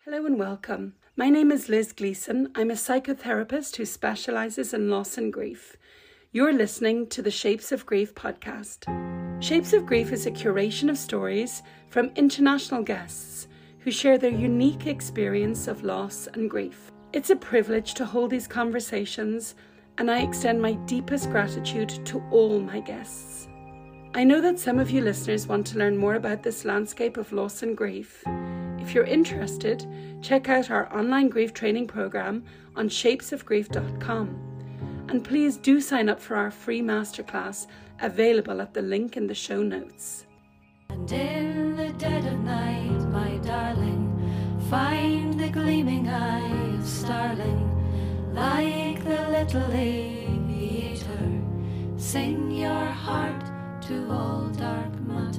Hello and welcome. My name is Liz Gleeson. I'm a psychotherapist who specialises in loss and grief. You're listening to the Shapes of Grief podcast. Shapes of Grief is a curation of stories from international guests who share their unique experience of loss and grief. It's a privilege to hold these conversations, and I extend my deepest gratitude to all my guests. I know that some of you listeners want to learn more about this landscape of loss and grief. If you're interested, check out our online grief training program on shapesofgrief.com. And please do sign up for our free masterclass available at the link in the show notes. And in the dead of night, my darling, find the gleaming eye of starling, like the little aviator, sing your heart to all dark matter.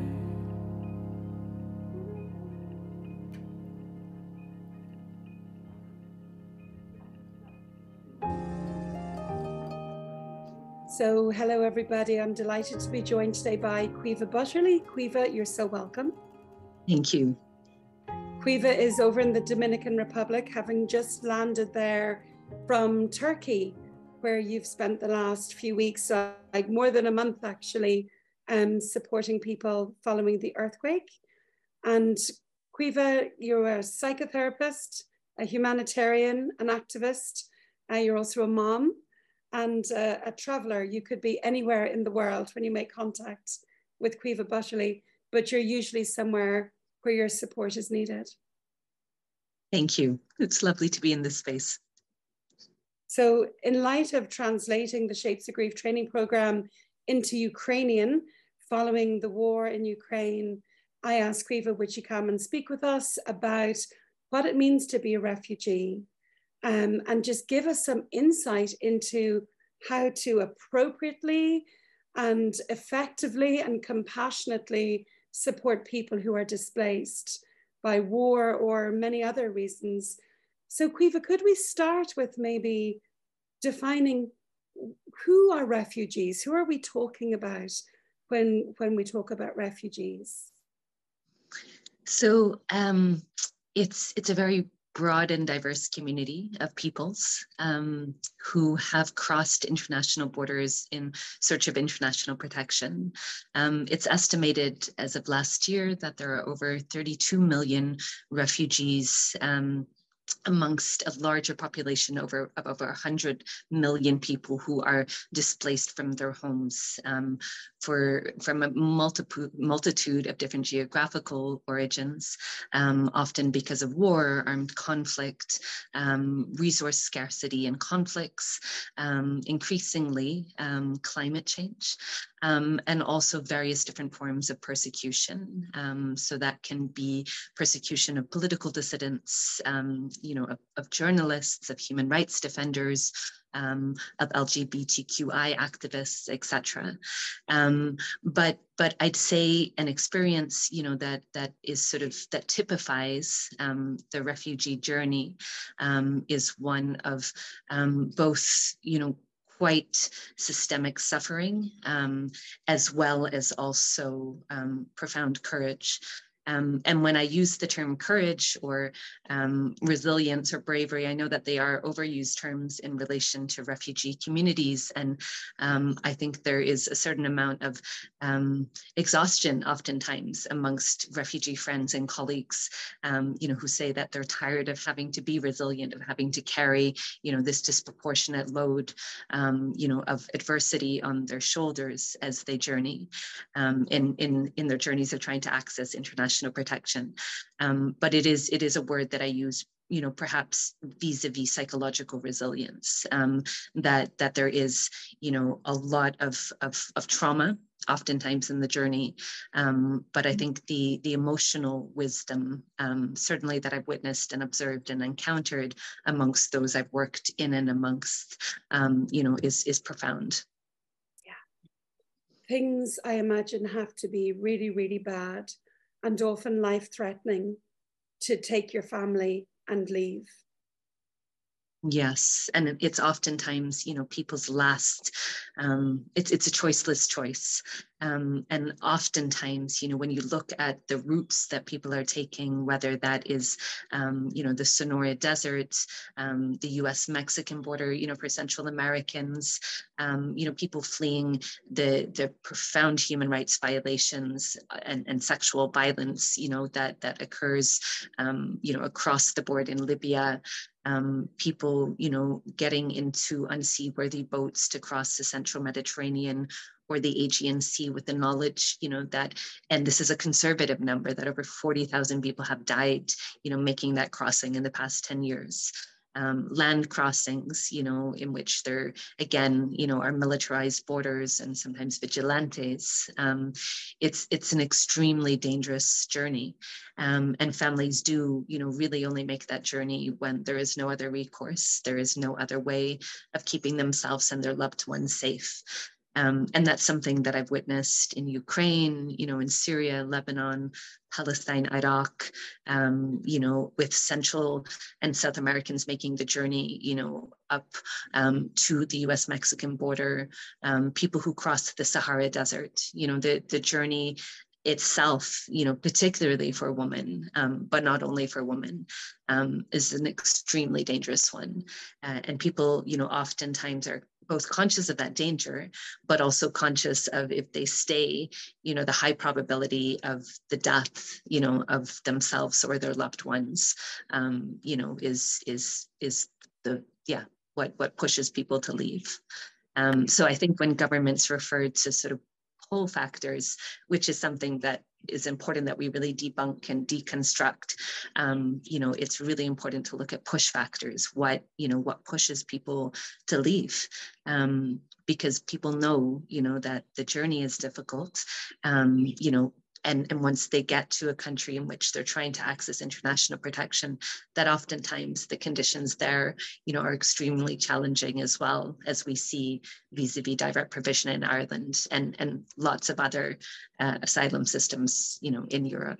So, hello everybody. I'm delighted to be joined today by Caoimhe Butterly. Caoimhe, you're so welcome. Thank you. Caoimhe is over in the Dominican Republic, having just landed there from Turkey, where you've spent the last few weeks, like more than a month actually, supporting people following the earthquake. And Caoimhe, you're a psychotherapist, a humanitarian, an activist. You're also a mom and a traveler. You could be anywhere in the world when you make contact with Caoimhe Butterly, but you're usually somewhere where your support is needed. Thank you. It's lovely to be in this space. So in light of translating the Shapes of Grief training program into Ukrainian, following the war in Ukraine, I asked Caoimhe, would you come and speak with us about what it means to be a refugee, and just give us some insight into how to appropriately and effectively and compassionately support people who are displaced by war or many other reasons. So Caoimhe, could we start with maybe defining who are refugees? Who are we talking about when we talk about refugees? So it's a very broad and diverse community of peoples who have crossed international borders in search of international protection. It's estimated as of last year that there are over 32 million refugees amongst a larger population of over 100 million people who are displaced from their homes from a multitude of different geographical origins, often because of war, armed conflict, resource scarcity and conflicts, increasingly climate change, and also various different forms of persecution. So that can be persecution of political dissidents, of journalists, of human rights defenders, of LGBTQI activists, etc. But I'd say an experience, that is sort of, that typifies the refugee journey is one of both, quite systemic suffering, as well as also profound courage. And when I use the term courage or resilience or bravery, I know that they are overused terms in relation to refugee communities. And I think there is a certain amount of exhaustion oftentimes amongst refugee friends and colleagues, who say that they're tired of having to be resilient, of having to carry, this disproportionate load, of adversity on their shoulders as they journey in their journeys of trying to access international protection. But it is a word that I use, perhaps vis-a-vis psychological resilience, that there is, a lot of trauma oftentimes in the journey. But I think the emotional wisdom, certainly that I've witnessed and observed and encountered amongst those I've worked in and amongst, is profound. Yeah. Things, I imagine, have to be really, really bad and often life-threatening to take your family and leave. Yes, and it's oftentimes, people's last. It's a choiceless choice, and oftentimes, when you look at the routes that people are taking, whether that is, the Sonora Desert, the U.S.-Mexican border, for Central Americans, people fleeing the profound human rights violations and sexual violence, that occurs, across the board in Libya. People, getting into unseaworthy boats to cross the central Mediterranean or the Aegean Sea with the knowledge, that, and this is a conservative number, that over 40,000 people have died, making that crossing in the past 10 years. Land crossings, in which there, again, are militarized borders and sometimes vigilantes. It's an extremely dangerous journey. And families do, really only make that journey when there is no other recourse. There is no other way of keeping themselves and their loved ones safe. And that's something that I've witnessed in Ukraine, in Syria, Lebanon, Palestine, Iraq, with Central and South Americans making the journey, up to the US-Mexican border, people who cross the Sahara Desert, the journey itself, particularly for women, but not only for women, is an extremely dangerous one. And people, oftentimes are both conscious of that danger, but also conscious of, if they stay, the high probability of the death, of themselves or their loved ones, is the, what pushes people to leave. So I think when governments refer to sort of pull factors, which is something that is important that we really debunk and deconstruct, it's really important to look at push factors, what pushes people to leave, because people know, that the journey is difficult, and once they get to a country in which they're trying to access international protection, that oftentimes the conditions there, are extremely challenging, as well as we see vis-a-vis direct provision in Ireland and lots of other asylum systems, in Europe.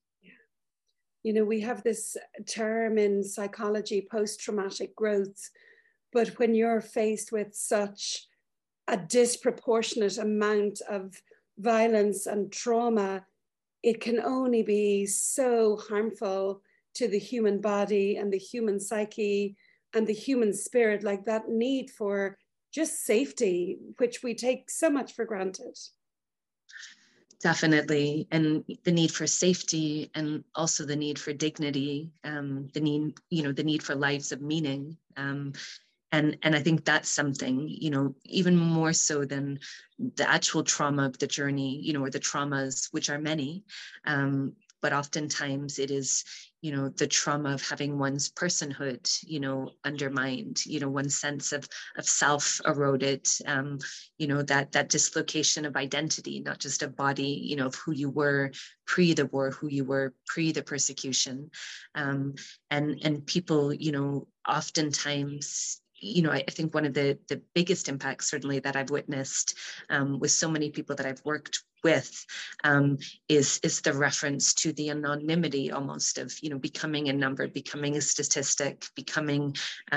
We have this term in psychology, post-traumatic growth, but when you're faced with such a disproportionate amount of violence and trauma, it can only be so harmful to the human body and the human psyche and the human spirit, like that need for just safety, which we take so much for granted. Definitely. And the need for safety, and also the need for dignity, the need for lives of meaning. And I think that's something, even more so than the actual trauma of the journey, or the traumas, which are many, but oftentimes it is, the trauma of having one's personhood, undermined, one's sense of self eroded, that dislocation of identity, not just of body, of who you were pre the war, who you were pre the persecution, and people, oftentimes, I think one of the biggest impacts, certainly, that I've witnessed with so many people that I've worked with, is the reference to the anonymity almost of, becoming a number, becoming a statistic, becoming,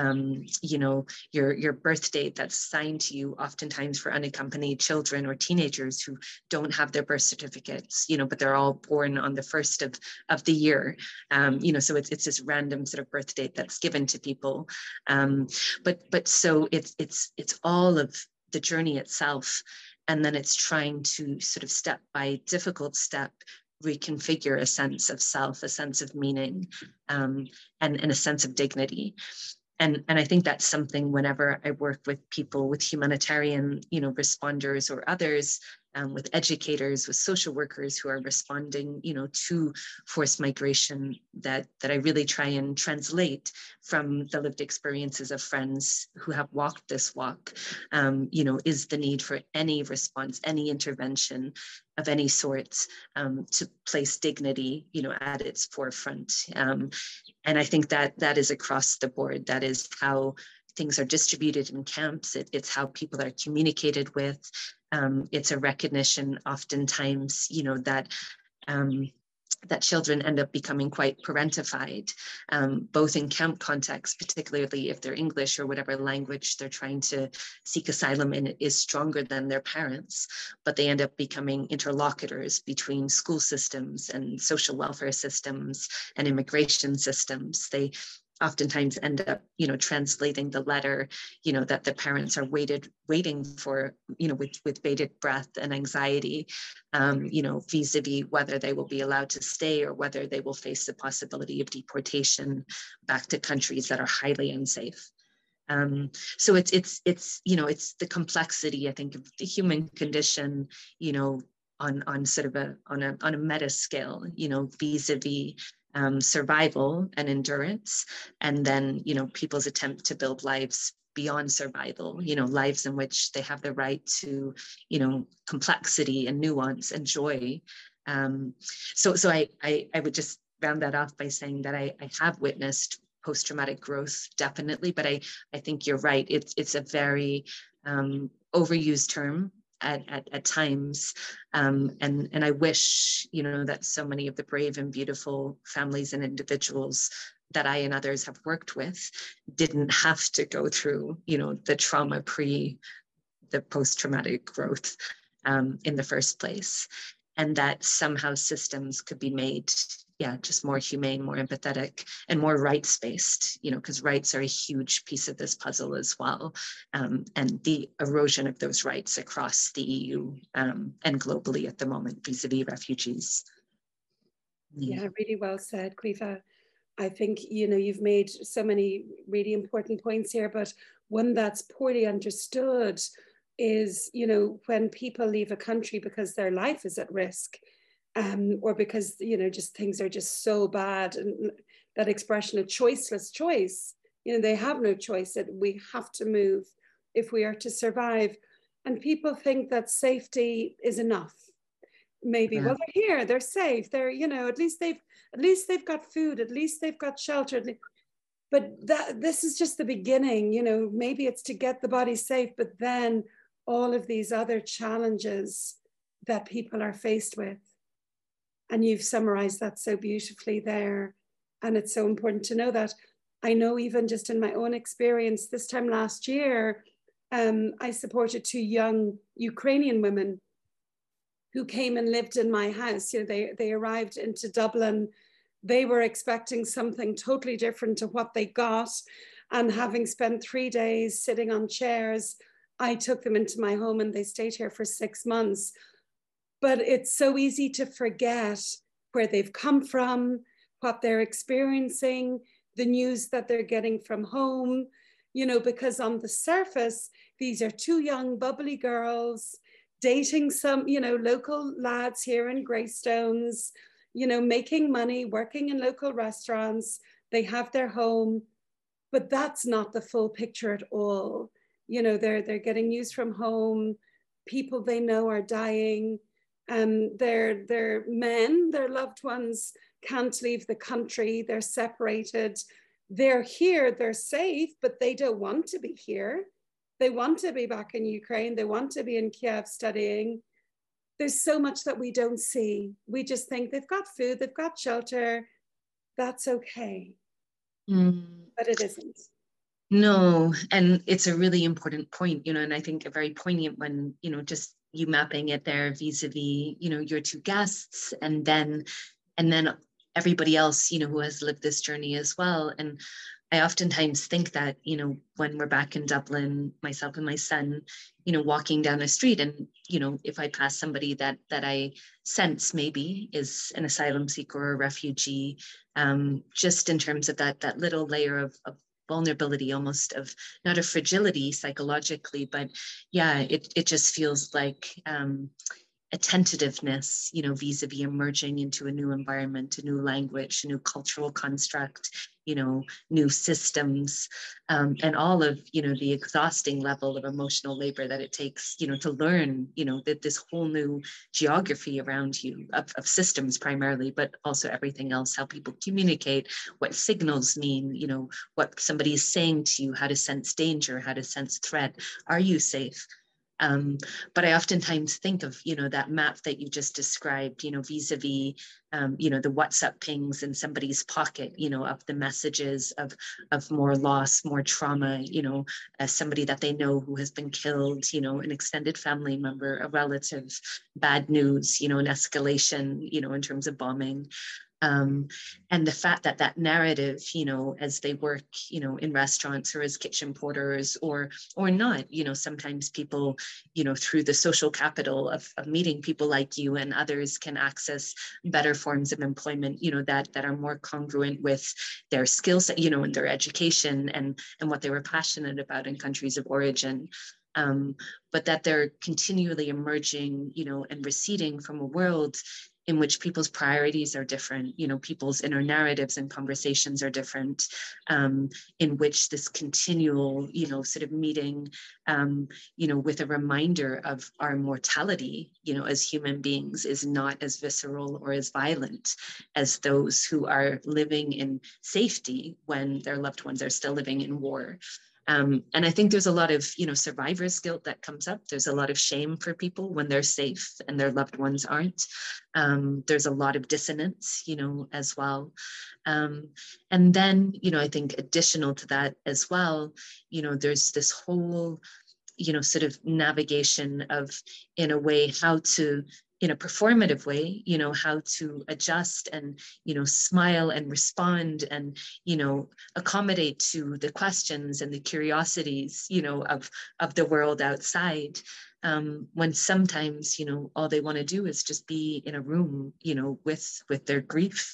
your birth date that's assigned to you, oftentimes for unaccompanied children or teenagers who don't have their birth certificates, but they're all born on the first of the year, so it's this random sort of birth date that's given to people, but so it's all of the journey itself. And then it's trying to sort of step by difficult step, reconfigure a sense of self, a sense of meaning, and a sense of dignity. And I think that's something whenever I work with people, with humanitarian, responders or others, with educators, with social workers who are responding, to forced migration, that I really try and translate from the lived experiences of friends who have walked this walk, is the need for any response, any intervention of any sort, to place dignity, at its forefront. And I think that is across the board. That is how things are distributed in camps. It's how people are communicated with. It's a recognition oftentimes, that that children end up becoming quite parentified, both in camp context, particularly if they're English or whatever language they're trying to seek asylum in is stronger than their parents, but they end up becoming interlocutors between school systems and social welfare systems and immigration systems. They oftentimes end up, translating the letter, that the parents are waiting for, with bated breath and anxiety, vis-a-vis whether they will be allowed to stay or whether they will face the possibility of deportation back to countries that are highly unsafe. So it's the complexity, I think, of the human condition, on sort of on a meta scale, vis-a-vis survival and endurance, and then people's attempt to build lives beyond survival, lives in which they have the right to complexity and nuance and joy. So I would just round that off by saying that I have witnessed post-traumatic growth, definitely, but I think you're right. It's a very overused term at times, and I wish that so many of the brave and beautiful families and individuals that I and others have worked with didn't have to go through the trauma pre the post-traumatic growth in the first place, and that somehow systems could be made just more humane, more empathetic, and more rights-based, because rights are a huge piece of this puzzle as well. And the erosion of those rights across the EU and globally at the moment vis-a-vis refugees. Yeah, really well said, Caoimhe. I think, you've made so many really important points here, but one that's poorly understood is, when people leave a country because their life is at risk, or because, just things are just so bad, and that expression, a choiceless choice, they have no choice, that we have to move if we are to survive. And people think that safety is enough. Maybe, well, they're here, they're safe, they're, at least they've got food, at least they've got shelter. But this is just the beginning, maybe it's to get the body safe, but then all of these other challenges that people are faced with. And you've summarized that so beautifully there. And it's so important to know that. I know, even just in my own experience, this time last year, I supported 2 young Ukrainian women who came and lived in my house. They arrived into Dublin. They were expecting something totally different to what they got. And having spent 3 days sitting on chairs, I took them into my home and they stayed here for 6 months. But it's so easy to forget where they've come from, what they're experiencing, the news that they're getting from home, because on the surface, these are 2 young, bubbly girls dating some, local lads here in Greystones, making money, working in local restaurants. They have their home, but that's not the full picture at all. They're getting news from home. People they know are dying. Their men, their loved ones can't leave the country. They're separated. They're here, they're safe, but they don't want to be here. They want to be back in Ukraine. They want to be in Kiev studying. There's so much that we don't see. We just think they've got food, they've got shelter. That's okay. But it isn't. No, and it's a really important point, and I think a very poignant one, just you mapping it there vis-a-vis, your 2 guests, and then everybody else, who has lived this journey as well. And I oftentimes think that, when we're back in Dublin, myself and my son, walking down the street, and, if I pass somebody that I sense maybe is an asylum seeker or a refugee, just in terms of that little layer of vulnerability, almost of not a fragility psychologically, but it just feels like a tentativeness, vis-a-vis emerging into a new environment, a new language, a new cultural construct, new systems, and all of, the exhausting level of emotional labor that it takes, to learn, that this whole new geography around you of systems primarily, but also everything else, how people communicate, what signals mean, what somebody is saying to you, how to sense danger, how to sense threat. Are you safe? But I oftentimes think of, that map that you just described, vis-a-vis, the WhatsApp pings in somebody's pocket, of the messages of more loss, more trauma, as somebody that they know who has been killed, an extended family member, a relative, bad news, an escalation, in terms of bombing. And the fact that that narrative, as they work, in restaurants or as kitchen porters or not, sometimes people, through the social capital of meeting people like you and others can access better forms of employment, that are more congruent with their skill set, and their education and what they were passionate about in countries of origin. But that they're continually emerging, and receding from a world in which people's priorities are different, people's inner narratives and conversations are different, in which this continual, sort of meeting, with a reminder of our mortality, as human beings is not as visceral or as violent as those who are living in safety when their loved ones are still living in war. And I think there's a lot of, survivor's guilt that comes up. There's a lot of shame for people when they're safe and their loved ones aren't. There's a lot of dissonance, as well. And then, I think additional to that as well, there's this whole, sort of navigation of, in a way, how to, in a performative way, how to adjust and, smile and respond and, accommodate to the questions and the curiosities, of the world outside. When sometimes, all they want to do is just be in a room, with their grief,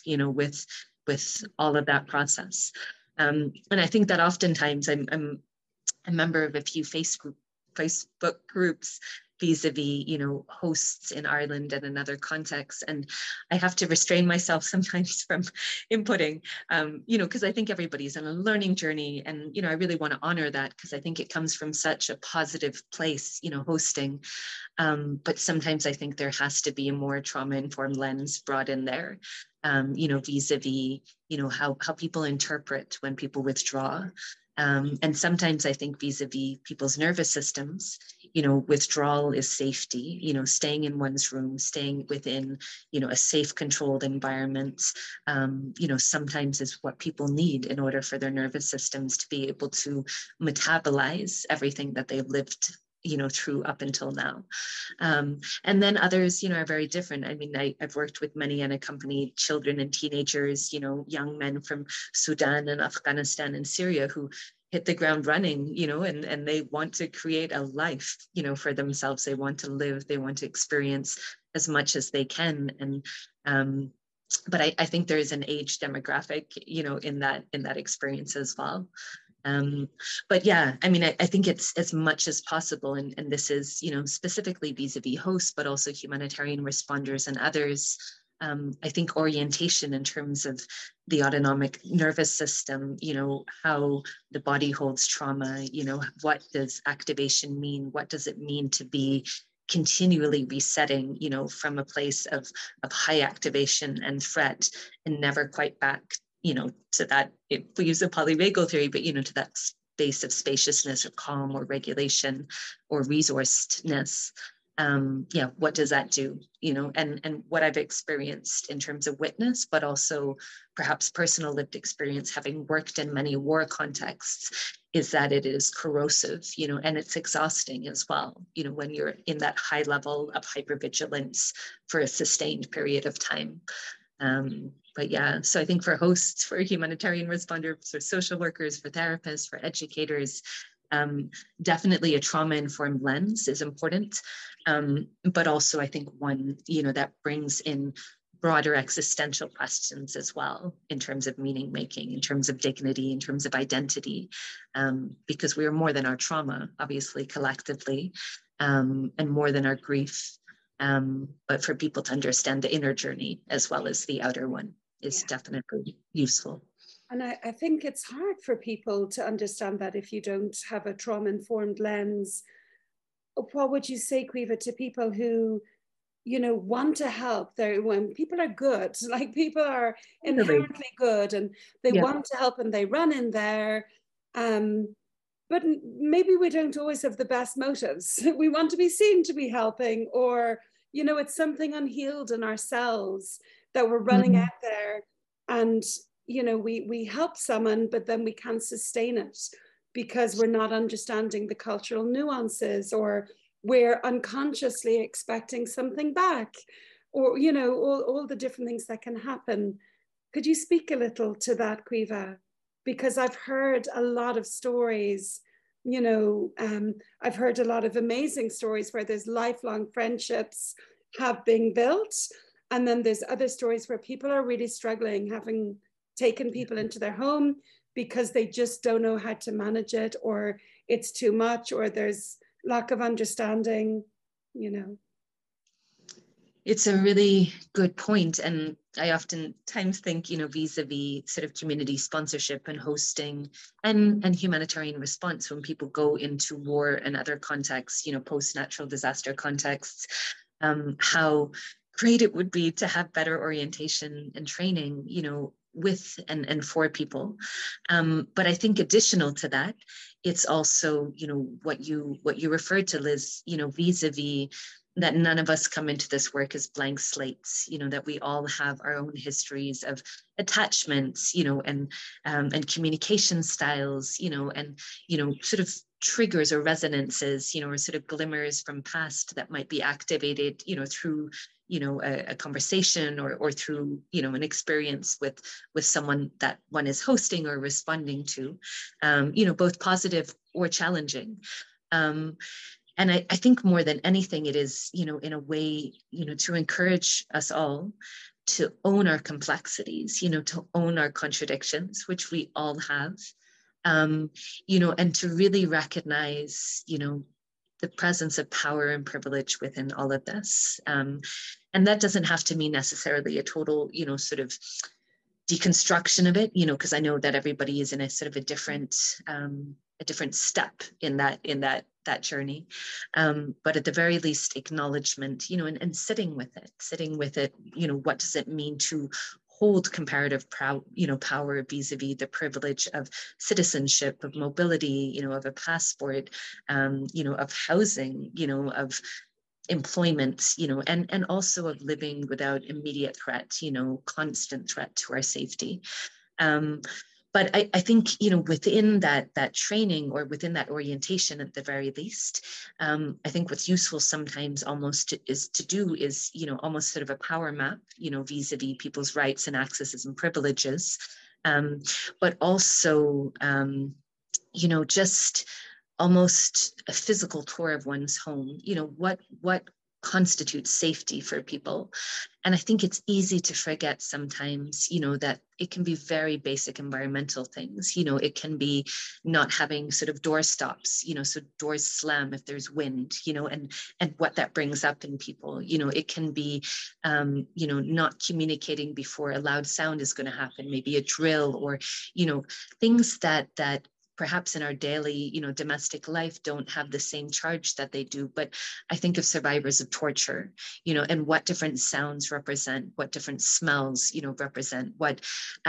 with all of that process. And I think that oftentimes I'm a member of a few Facebook groups vis-a-vis, hosts in Ireland and in other contexts. And I have to restrain myself sometimes from inputting, because I think everybody's on a learning journey. And, I really want to honor that because I think it comes from such a positive place, hosting. But sometimes I think there has to be a more trauma-informed lens brought in there, vis-a-vis, how people interpret when people withdraw. And sometimes I think vis-a-vis people's nervous systems, withdrawal is safety, staying in one's room, staying within, a safe, controlled environment, sometimes is what people need in order for their nervous systems to be able to metabolize everything that they've lived through up until now. And then others, are very different. I mean, I've worked with many unaccompanied children and teenagers, young men from Sudan and Afghanistan and Syria who hit the ground running, and they want to create a life, for themselves. They want to live, they want to experience as much as they can. And, but I think there is an age demographic, in that experience as well. But yeah, I mean, I think it's as much as possible, and this is, specifically vis-a-vis hosts, but also humanitarian responders and others. I think orientation in terms of the autonomic nervous system, how the body holds trauma, what does activation mean? What does it mean to be continually resetting, from a place of high activation and threat and never quite back, to that, if we use the polyvagal theory, but, to that space of spaciousness or calm or regulation or resourcedness. What does that do, and what I've experienced in terms of witness, but also perhaps personal lived experience, having worked in many war contexts, is that it is corrosive, and it's exhausting as well, when you're in that high level of hypervigilance for a sustained period of time. But yeah, so I think for hosts, for humanitarian responders, for social workers, for therapists, for educators, definitely a trauma-informed lens is important. But also I think one, that brings in broader existential questions as well, in terms of meaning making, in terms of dignity, in terms of identity, because we are more than our trauma, obviously, collectively, and more than our grief. But for people to understand the inner journey as well as the outer one is definitely useful. And I think it's hard for people to understand that if you don't have a trauma-informed lens. What would you say, Caoimhe, to people who, want to help? When people are good, like people are inherently good and they want to help and they run in there. but maybe we don't always have the best motives. We want to be seen to be helping, or, you know, it's something unhealed in ourselves that we're running out there, and, you know, we help someone, but then we can't sustain it because we're not understanding the cultural nuances, or we're unconsciously expecting something back, or, you know, all the different things that can happen. Could you speak a little to that, Caoimhe? Because I've heard a lot of stories, you know, I've heard a lot of amazing stories where there's lifelong friendships have been built. And then there's other stories where people are really struggling, having taken people into their home because they just don't know how to manage it, or it's too much, or there's lack of understanding, you know. It's a really good point. And I oftentimes think, you know, vis-a-vis sort of community sponsorship and hosting and humanitarian response, when people go into war and other contexts, you know, post-natural disaster contexts, how great it would be to have better orientation and training, you know, with and for people. But I think additional to that, it's also, you know, what you referred to, Liz, you know, vis-a-vis that none of us come into this work as blank slates, you know, that we all have our own histories of attachments, you know, and communication styles, you know, and, you know, sort of triggers or resonances, you know, or sort of glimmers from past that might be activated, you know, through, you know, a conversation, or through, you know, an experience with someone that one is hosting or responding to, you know, both positive or challenging. And I think more than anything, it is, you know, in a way, you know, to encourage us all to own our complexities, you know, to own our contradictions, which we all have, you know, and to really recognize, you know, the presence of power and privilege within all of this. And that doesn't have to mean necessarily a total, you know, sort of deconstruction of it, you know, because I know that everybody is in a sort of a different step in that journey. But at the very least, acknowledgement, you know, and sitting with it, you know, what does it mean to hold comparative power vis-a-vis the privilege of citizenship, of mobility, you know, of a passport, you know, of housing, you know, of employment, you know, and also of living without immediate threat, you know, constant threat to our safety. But I think, you know, within that training, or within that orientation at the very least, I think what's useful sometimes almost is, you know, almost sort of a power map, you know, vis-a-vis people's rights and accesses and privileges, but also, you know, just almost a physical tour of one's home, you know, what constitutes safety for people. And I think it's easy to forget sometimes, you know, that it can be very basic environmental things. You know, it can be not having sort of door stops, you know, so doors slam if there's wind, you know, and what that brings up in people. You know, it can be, you know, not communicating before a loud sound is going to happen, maybe a drill, or, you know, things that perhaps in our daily, you know, domestic life don't have the same charge that they do. But I think of survivors of torture, you know, and what different sounds represent, what different smells, you know, represent what,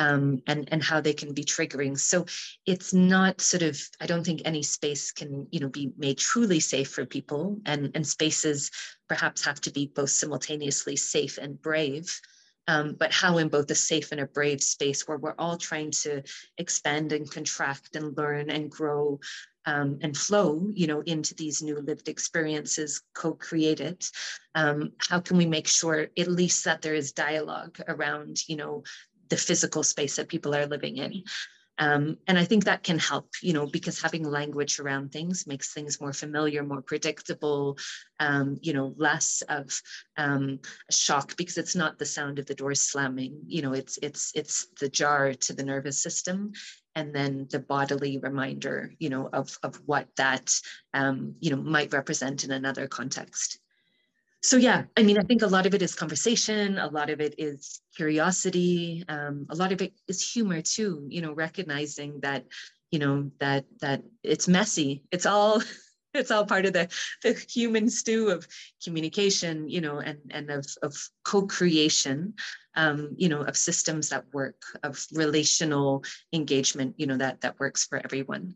and how they can be triggering. So it's not sort of, I don't think any space can, you know, be made truly safe for people, and spaces perhaps have to be both simultaneously safe and brave. But how in both a safe and a brave space where we're all trying to expand and contract and learn and grow, and flow, you know, into these new lived experiences co-created, how can we make sure at least that there is dialogue around, you know, the physical space that people are living in? And I think that can help, you know, because having language around things makes things more familiar, more predictable, you know, less of a shock, because it's not the sound of the door slamming, you know, it's the jar to the nervous system, and then the bodily reminder, you know, of what that, you know, might represent in another context. So yeah, I mean, I think a lot of it is conversation, a lot of it is curiosity, a lot of it is humor too, you know, recognizing that, you know, that it's messy. It's all part of the human stew of communication, you know, and of co-creation, you know, of systems that work, of relational engagement, you know, that works for everyone.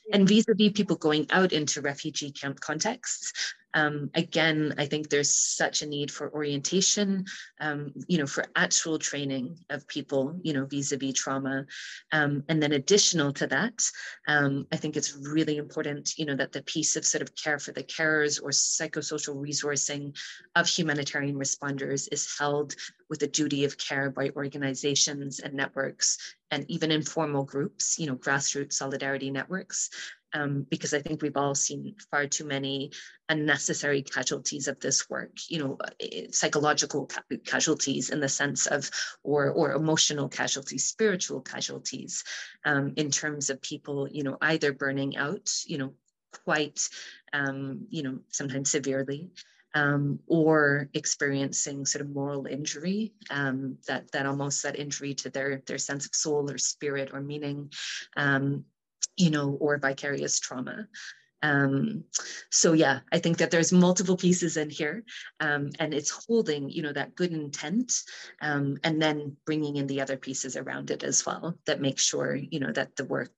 And vis-a-vis people going out into refugee camp contexts, again, I think there's such a need for orientation, for actual training of people, vis-a-vis trauma. And then additional to that, I think it's really important, that the piece of sort of care for the carers or psychosocial resourcing of humanitarian responders is held with a duty of care by organizations and networks, and even informal groups, grassroots solidarity networks. Because I think we've all seen far too many unnecessary casualties of this work, psychological casualties in the sense of, or emotional casualties, spiritual casualties, in terms of people, either burning out, quite, sometimes severely, or experiencing sort of moral injury, that almost that injury to their sense of soul or spirit or meaning, or vicarious trauma. So yeah, I think that there's multiple pieces in here, and it's holding, that good intent, and then bringing in the other pieces around it as well that make sure, that the work,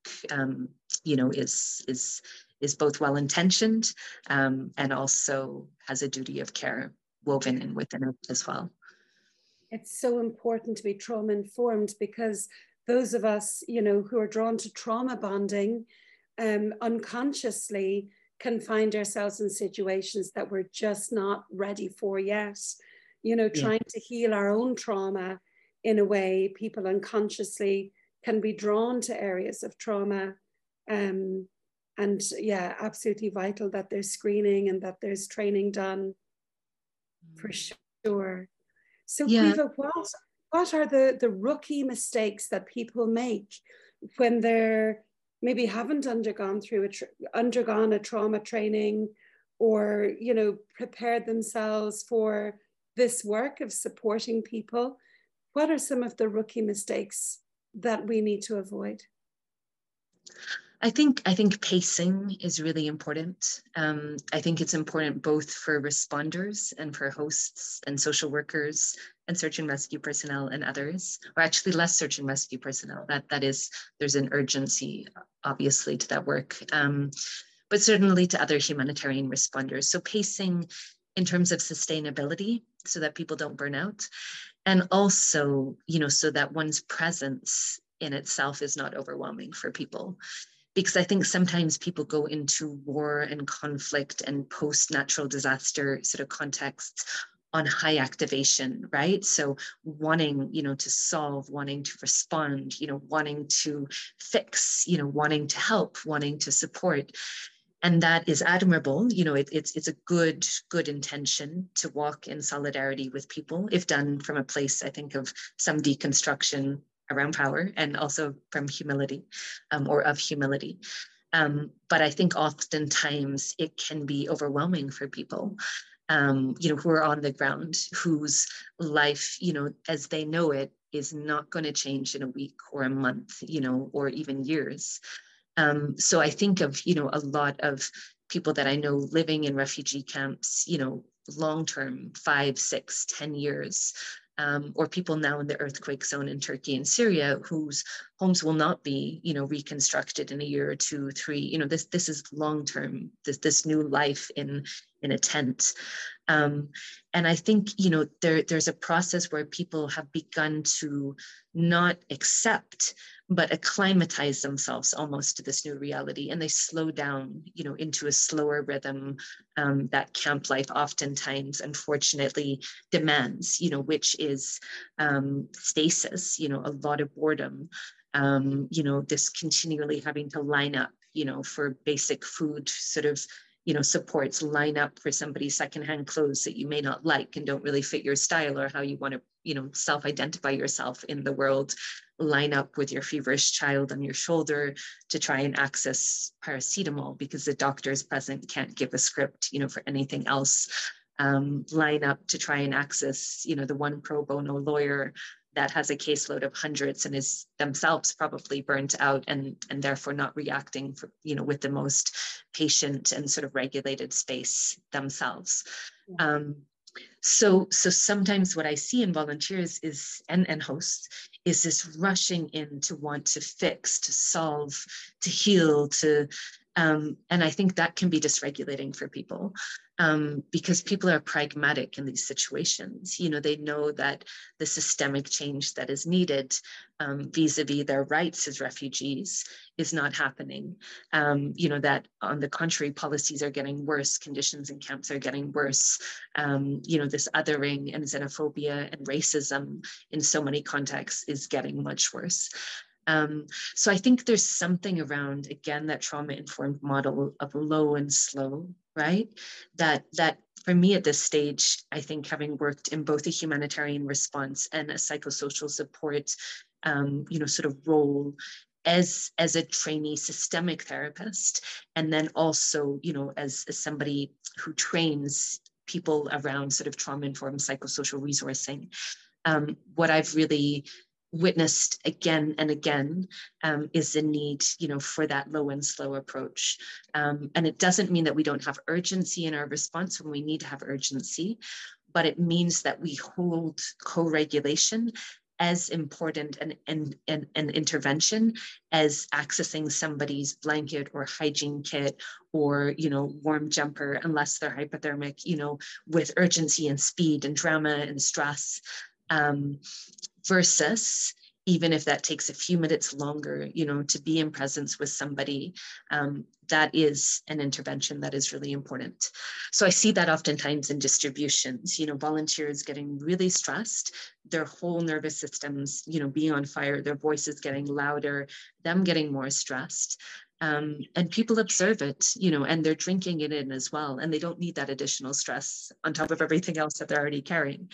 is both well-intentioned, and also has a duty of care woven in within it as well. It's so important to be trauma-informed, because those of us, who are drawn to trauma bonding, unconsciously can find ourselves in situations that we're just not ready for yet. Trying to heal our own trauma in a way, people unconsciously can be drawn to areas of trauma. And yeah, absolutely vital that there's screening and that there's training done, for sure. So Caoimhe, what are the rookie mistakes that people make when they're maybe haven't undergone a trauma training, or prepared themselves for this work of supporting people? What are some of the rookie mistakes that we need to avoid? I think pacing is really important. I think it's important both for responders and for hosts and social workers and search and rescue personnel and others, or actually less search and rescue personnel. That is, there's an urgency, obviously, to that work, but certainly to other humanitarian responders. So pacing in terms of sustainability, so that people don't burn out, and also, so that one's presence in itself is not overwhelming for people. Because I think sometimes people go into war and conflict and post-natural disaster sort of contexts on high activation, right? So wanting, to solve, wanting to respond, wanting to fix, wanting to help, wanting to support. And that is admirable. It's a good intention to walk in solidarity with people, if done from a place, I think, of some deconstruction around power, and also from humility, or of humility. But I think oftentimes it can be overwhelming for people, who are on the ground, whose life, as they know it, is not going to change in a week or a month, or even years. So I think of, a lot of people that I know living in refugee camps, long-term, 5, 6, 10 years, or people now in the earthquake zone in Turkey and Syria, whose homes will not be, reconstructed in a year or 2, 3. This is long-term, this new life in a tent. And I think, there's a process where people have begun to not accept, but acclimatize themselves almost to this new reality. And they slow down, into a slower rhythm that camp life oftentimes, unfortunately, demands, which is stasis, a lot of boredom, this continually having to line up, for basic food sort of, supports, line up for somebody's secondhand clothes that you may not like and don't really fit your style or how you want to, self-identify yourself in the world, line up with your feverish child on your shoulder to try and access paracetamol because the doctors present can't give a script, for anything else, line up to try and access, the one pro bono lawyer that has a caseload of hundreds and is themselves probably burnt out and therefore not reacting for, with the most patient and sort of regulated space themselves. Yeah. So sometimes what I see in volunteers is, and hosts, is this rushing in to want to fix, to solve, to heal, to And I think that can be dysregulating for people, because people are pragmatic in these situations. You know, they know that the systemic change that is needed vis-a-vis their rights as refugees is not happening. You know, that on the contrary, policies are getting worse, conditions in camps are getting worse. You know, this othering and xenophobia and racism in so many contexts is getting much worse. So I think there's something around, again, that trauma-informed model of low and slow, right? That for me at this stage, I think having worked in both a humanitarian response and a psychosocial support, you know, sort of role as a trainee systemic therapist, and then also, you know, as somebody who trains people around sort of trauma-informed psychosocial resourcing, what I've really witnessed again and again is the need, you know, for that low and slow approach. And it doesn't mean that we don't have urgency in our response when we need to have urgency, but it means that we hold co-regulation as important an intervention as accessing somebody's blanket or hygiene kit or, you know, warm jumper, unless they're hypothermic, you know, with urgency and speed and drama and stress. Versus, even if that takes a few minutes longer, you know, to be in presence with somebody, that is an intervention that is really important. So I see that oftentimes in distributions, you know, volunteers getting really stressed, their whole nervous systems, you know, being on fire, their voices getting louder, them getting more stressed. And people observe it, you know, and they're drinking it in as well. And they don't need that additional stress on top of everything else that they're already carrying.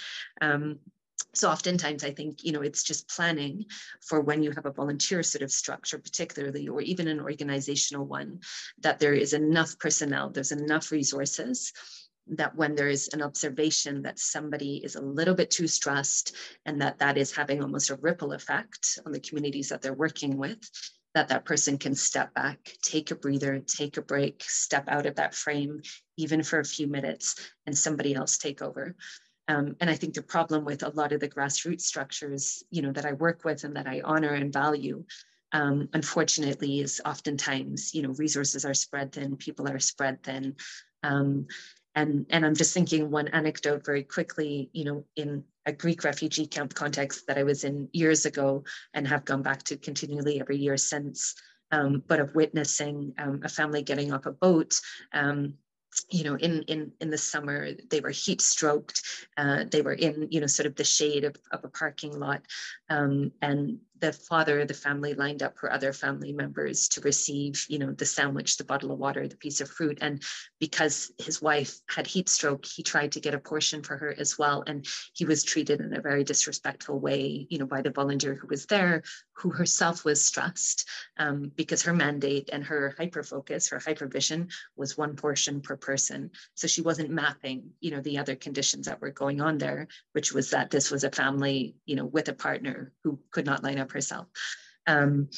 So oftentimes I think, you know, it's just planning for when you have a volunteer sort of structure, particularly, or even an organizational one, that there is enough personnel, there's enough resources, that when there is an observation that somebody is a little bit too stressed and that is having almost a ripple effect on the communities that they're working with, that person can step back, take a breather, take a break, step out of that frame, even for a few minutes, and somebody else take over. And I think the problem with a lot of the grassroots structures, you know, that I work with and that I honor and value, unfortunately, is oftentimes, you know, resources are spread thin, people are spread thin. And I'm just thinking one anecdote very quickly, you know, in a Greek refugee camp context that I was in years ago and have gone back to continually every year since, but of witnessing a family getting off a boat, you know, in the summer, they were heat stroked. They were in, you know, sort of the shade of a parking lot. And the father of the family lined up for other family members to receive, you know, the sandwich, the bottle of water, the piece of fruit. And because his wife had heat stroke, he tried to get a portion for her as well. And he was treated in a very disrespectful way, you know, by the volunteer who was there, who herself was stressed because her mandate and her hyperfocus, her hypervision was one portion per person. So she wasn't mapping, you know, the other conditions that were going on there, which was that this was a family, you know, with a partner who could not line up herself. And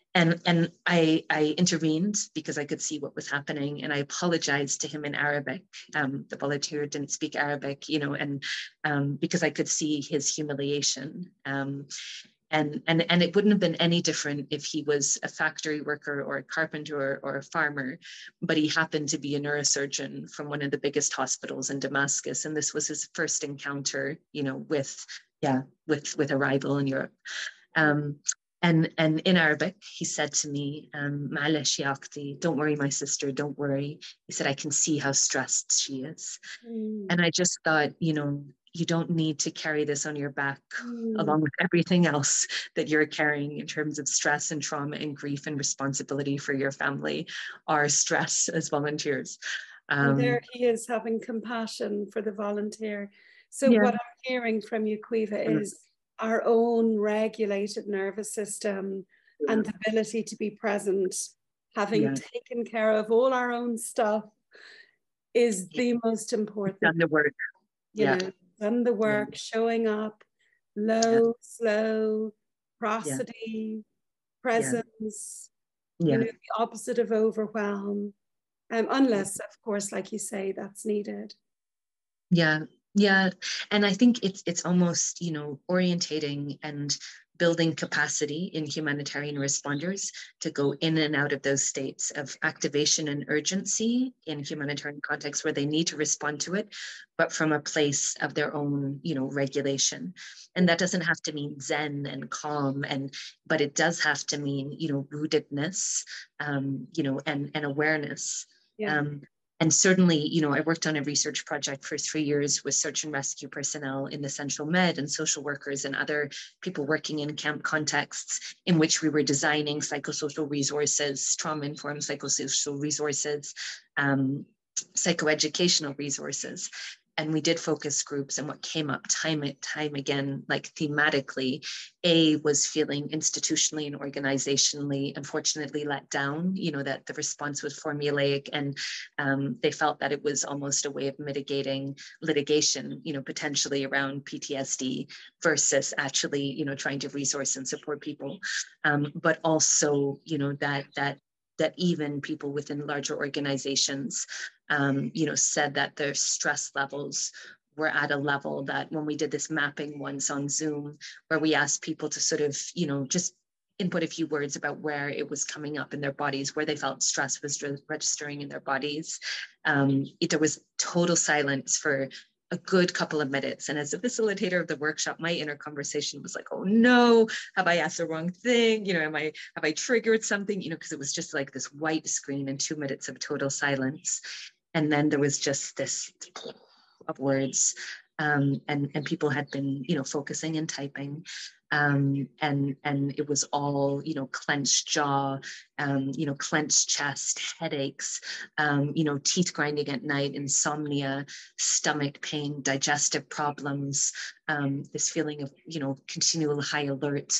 I intervened because I could see what was happening, and I apologized to him in Arabic. The volunteer didn't speak Arabic, you know, and because I could see his humiliation. And it wouldn't have been any different if he was a factory worker or a carpenter or a farmer, but he happened to be a neurosurgeon from one of the biggest hospitals in Damascus. And this was his first encounter, you know, with a rival in Europe. And in Arabic, he said to me, "Ma'alesh ya akhti, don't worry, my sister, don't worry." He said, "I can see how stressed she is." And I just thought, you know, you don't need to carry this on your back along with everything else that you're carrying in terms of stress and trauma and grief and responsibility for your family, our stress as volunteers. And there he is having compassion for the volunteer. So what I'm hearing from you, Caoimhe, is our own regulated nervous system and the ability to be present, having taken care of all our own stuff, is the most important. Done the work. You know, done the work, showing up, low, slow, prosody, presence, you know, the opposite of overwhelm. Unless, of course, like you say, that's needed. Yeah. And I think it's almost, you know, orientating and building capacity in humanitarian responders to go in and out of those states of activation and urgency in humanitarian contexts where they need to respond to it, but from a place of their own, regulation. And that doesn't have to mean zen and calm, but it does have to mean, rootedness, and awareness. Yeah. And certainly, I worked on a research project for 3 years with search and rescue personnel in the Central Med and social workers and other people working in camp contexts, in which we were designing psychosocial resources, trauma-informed psychosocial resources, psychoeducational resources. And we did focus groups, and what came up time again, like thematically, was feeling institutionally and organizationally, unfortunately, let down, that the response was formulaic, and they felt that it was almost a way of mitigating litigation, potentially around PTSD versus actually, trying to resource and support people. But also, that even people within larger organizations, said that their stress levels were at a level that when we did this mapping once on Zoom, where we asked people to sort of, just input a few words about where it was coming up in their bodies, where they felt stress was registering in their bodies, there was total silence for a good couple of minutes. And as a facilitator of the workshop, my inner conversation was like, oh no, have I asked the wrong thing? Have I triggered something? Because it was just like this white screen and 2 minutes of total silence. And then there was just this of words, and people had been, focusing and typing, and it was all, clenched jaw, clenched chest, headaches, teeth grinding at night, insomnia, stomach pain, digestive problems, this feeling of, continual high alert.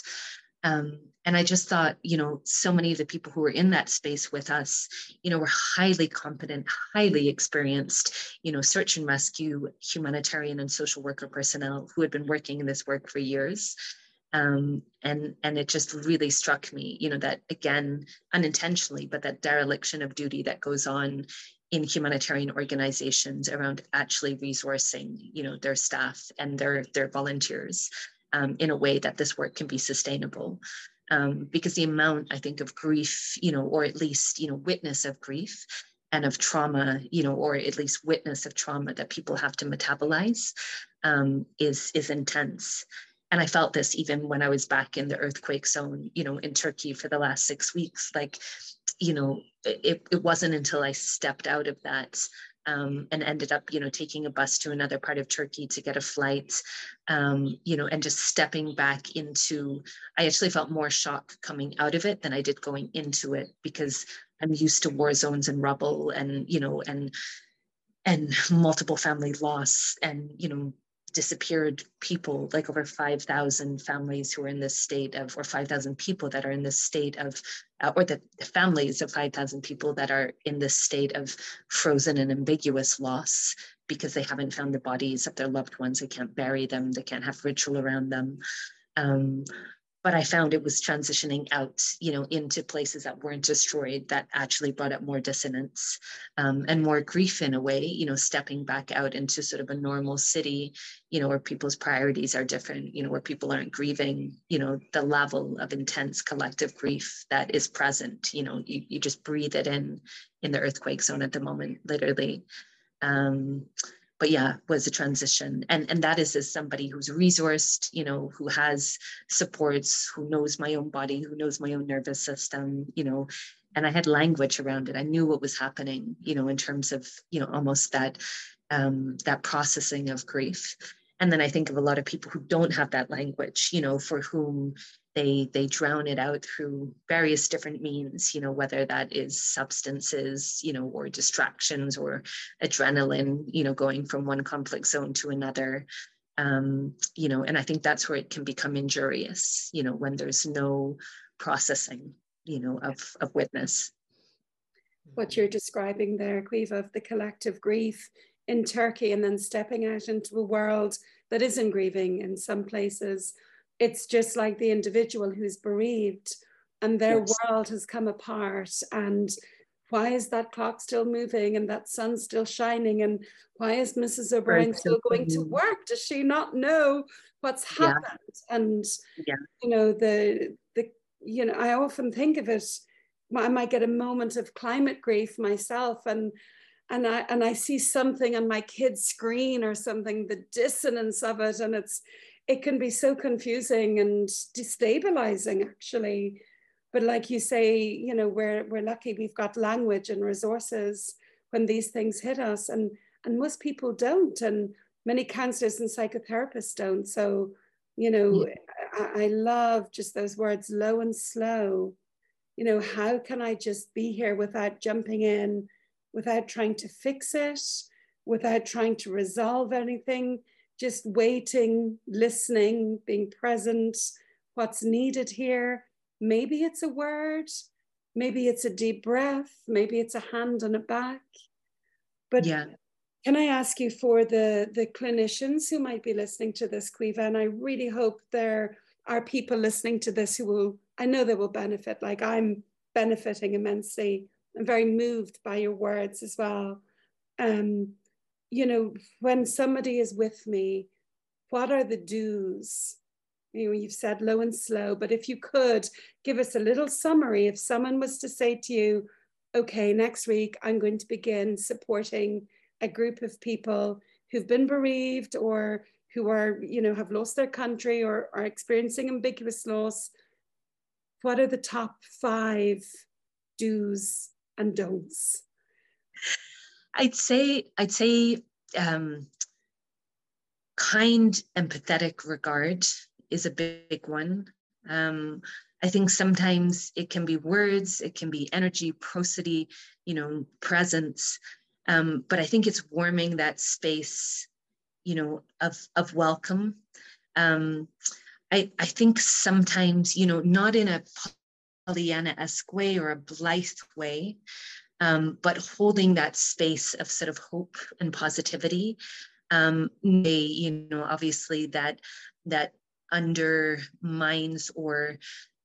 And I just thought, so many of the people who were in that space with us, were highly competent, highly experienced, search and rescue, humanitarian and social worker personnel who had been working in this work for years. And it just really struck me, that again, unintentionally, but that dereliction of duty that goes on in humanitarian organizations around actually resourcing, their staff and their volunteers in a way that this work can be sustainable. Because the amount, I think, of grief, or at least, witness of grief and of trauma, or at least witness of trauma that people have to metabolize is intense. And I felt this even when I was back in the earthquake zone, in Turkey for the last 6 weeks. Like, it wasn't until I stepped out of that and ended up, taking a bus to another part of Turkey to get a flight, and just stepping back into, I actually felt more shock coming out of it than I did going into it, because I'm used to war zones and rubble and, and multiple family loss and, disappeared people, like over 5,000 families who are in this state of, or 5,000 people that are in this state of, or the families of 5,000 people that are in this state of frozen and ambiguous loss because they haven't found the bodies of their loved ones. They can't bury them. They can't have ritual around them. But I found it was transitioning out, into places that weren't destroyed, that actually brought up more dissonance and more grief in a way, stepping back out into sort of a normal city, where people's priorities are different, where people aren't grieving, the level of intense collective grief that is present, you just breathe it in the earthquake zone at the moment, literally. But yeah, was a transition. And that is as somebody who's resourced, who has supports, who knows my own body, who knows my own nervous system, and I had language around it. I knew what was happening, in terms of, almost that processing of grief. And then I think of a lot of people who don't have that language, for whom they drown it out through various different means, whether that is substances, or distractions or adrenaline, going from one conflict zone to another. And I think that's where it can become injurious, when there's no processing, of witness. What you're describing there, Caoimhe, of the collective grief in Turkey and then stepping out into a world that isn't grieving in some places. It's just like the individual who's bereaved and their Yes. world has come apart, and why is that clock still moving and that sun still shining? And why is Mrs. O'Brien Right. still going to work? Does she not know what's happened? And, you know, you know, I often think of it, I might get a moment of climate grief myself, and I see something on my kid's screen or something, the dissonance of it, and it can be so confusing and destabilizing, actually. But like you say, you know, we're lucky we've got language and resources when these things hit us, and most people don't, and many counselors and psychotherapists don't. So, you know, I love just those words, low and slow. You know, how can I just be here without jumping in, without trying to fix it, without trying to resolve anything, just waiting, listening, being present, what's needed here. Maybe it's a word, maybe it's a deep breath, maybe it's a hand on a back. But can I ask you, for the clinicians who might be listening to this, Caoimhe, and I really hope there are people listening to this who will, I know they will benefit, like I'm benefiting immensely. I'm very moved by your words as well. You know, when somebody is with me, what are the do's? You know, you've said low and slow, but if you could give us a little summary, if someone was to say to you, okay, next week I'm going to begin supporting a group of people who've been bereaved or who are, you know, have lost their country or are experiencing ambiguous loss, what are the top 5 do's and don'ts? I'd say kind, empathetic regard is a big one. I think sometimes it can be words, it can be energy, prosody, you know, presence. But I think it's warming that space, you know, of welcome. I think sometimes, you know, not in a Pollyanna-esque way or a blithe way, but holding that space of sort of hope and positivity. You know, obviously that undermines or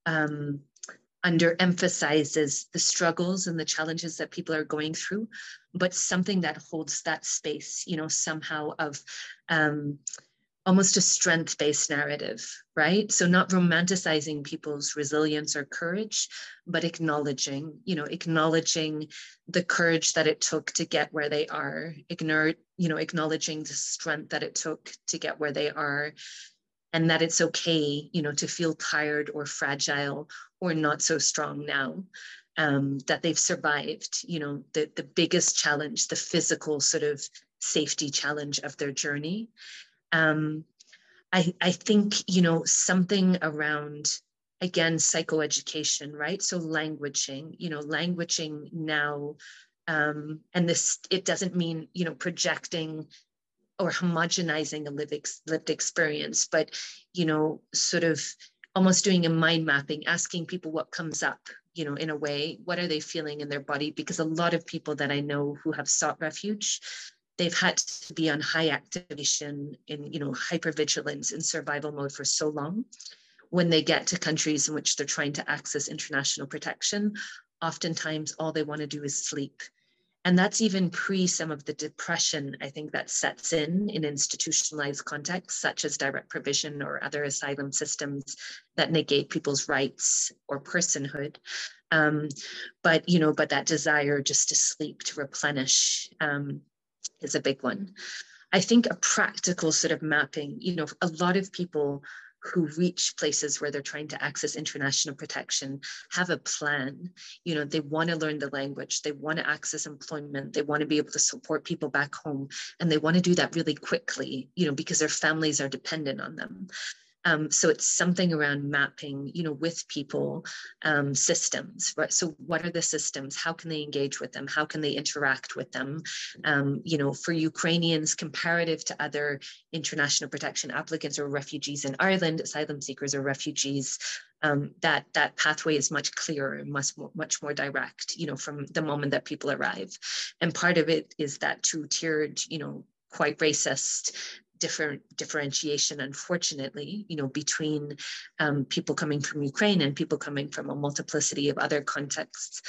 underemphasizes the struggles and the challenges that people are going through, but something that holds that space, you know, somehow of almost a strength-based narrative, right? So not romanticizing people's resilience or courage, but acknowledging the courage that it took to get where they are, acknowledging the strength that it took to get where they are, and that it's okay, you know, to feel tired or fragile or not so strong now, that they've survived, you know, the biggest challenge, the physical sort of safety challenge of their journey. I think, you know, something around, again, psychoeducation, right? So languaging now, and this, it doesn't mean, you know, projecting or homogenizing a lived experience, but, you know, sort of almost doing a mind mapping, asking people what comes up, you know, in a way, what are they feeling in their body? Because a lot of people that I know who have sought refuge, they've had to be on high activation in, you know, hypervigilance in survival mode for so long. When they get to countries in which they're trying to access international protection, oftentimes all they want to do is sleep. And that's even pre some of the depression, I think, that sets in institutionalized contexts, such as direct provision or other asylum systems that negate people's rights or personhood. But, you know, but that desire just to sleep, to replenish, is a big one. I think a practical sort of mapping, you know, a lot of people who reach places where they're trying to access international protection have a plan. You know, they want to learn the language, they want to access employment, they want to be able to support people back home, and they want to do that really quickly, you know, because their families are dependent on them. So it's something around mapping, you know, with people, systems, right? So what are the systems? How can they engage with them? How can they interact with them? You know, for Ukrainians, comparative to other international protection applicants or refugees in Ireland, asylum seekers or refugees, that pathway is much clearer and much more direct, you know, from the moment that people arrive. And part of it is that two-tiered, you know, quite racist differentiation, unfortunately, you know, between people coming from Ukraine and people coming from a multiplicity of other contexts.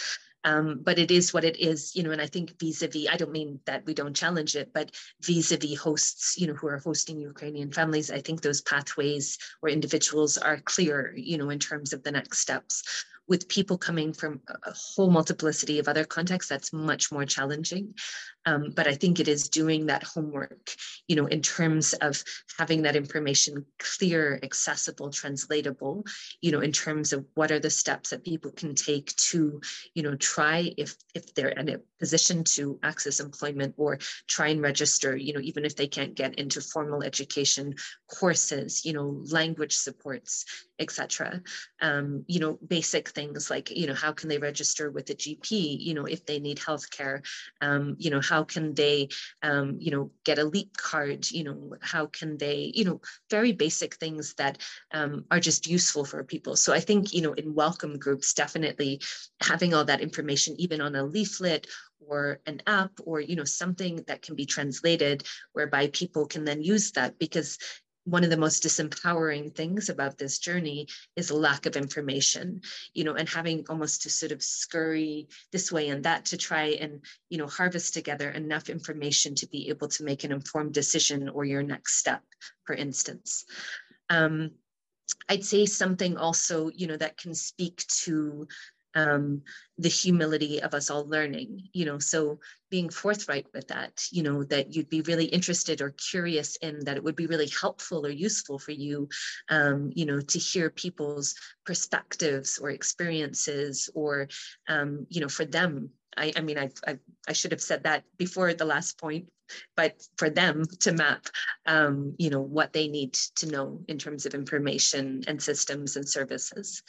But it is what it is, and I think vis-a-vis, I don't mean that we don't challenge it, but vis-a-vis hosts, who are hosting Ukrainian families, I think those pathways or individuals are clear, in terms of the next steps. With people coming from a whole multiplicity of other contexts, that's much more challenging. But I think it is doing that homework, in terms of having that information clear, accessible, translatable, in terms of what are the steps that people can take to, try if they're in a position to access employment, or try and register, even if they can't get into formal education courses, language supports, etc. Basic things like, how can they register with a GP, if they need healthcare, how can they, get a LEAP card, how can they, very basic things that are just useful for people. So I think, in welcome groups, definitely having all that information, even on a leaflet or an app, or, something that can be translated, whereby people can then use that, because one of the most disempowering things about this journey is a lack of information, and having almost to sort of scurry this way and that to try and, harvest together enough information to be able to make an informed decision or your next step, for instance. I'd say something also, that can speak to the humility of us all learning, so being forthright with that, that you'd be really interested or curious in, that it would be really helpful or useful for you, to hear people's perspectives or experiences, or, for them. I should have said that before the last point, but for them to map, what they need to know in terms of information and systems and services.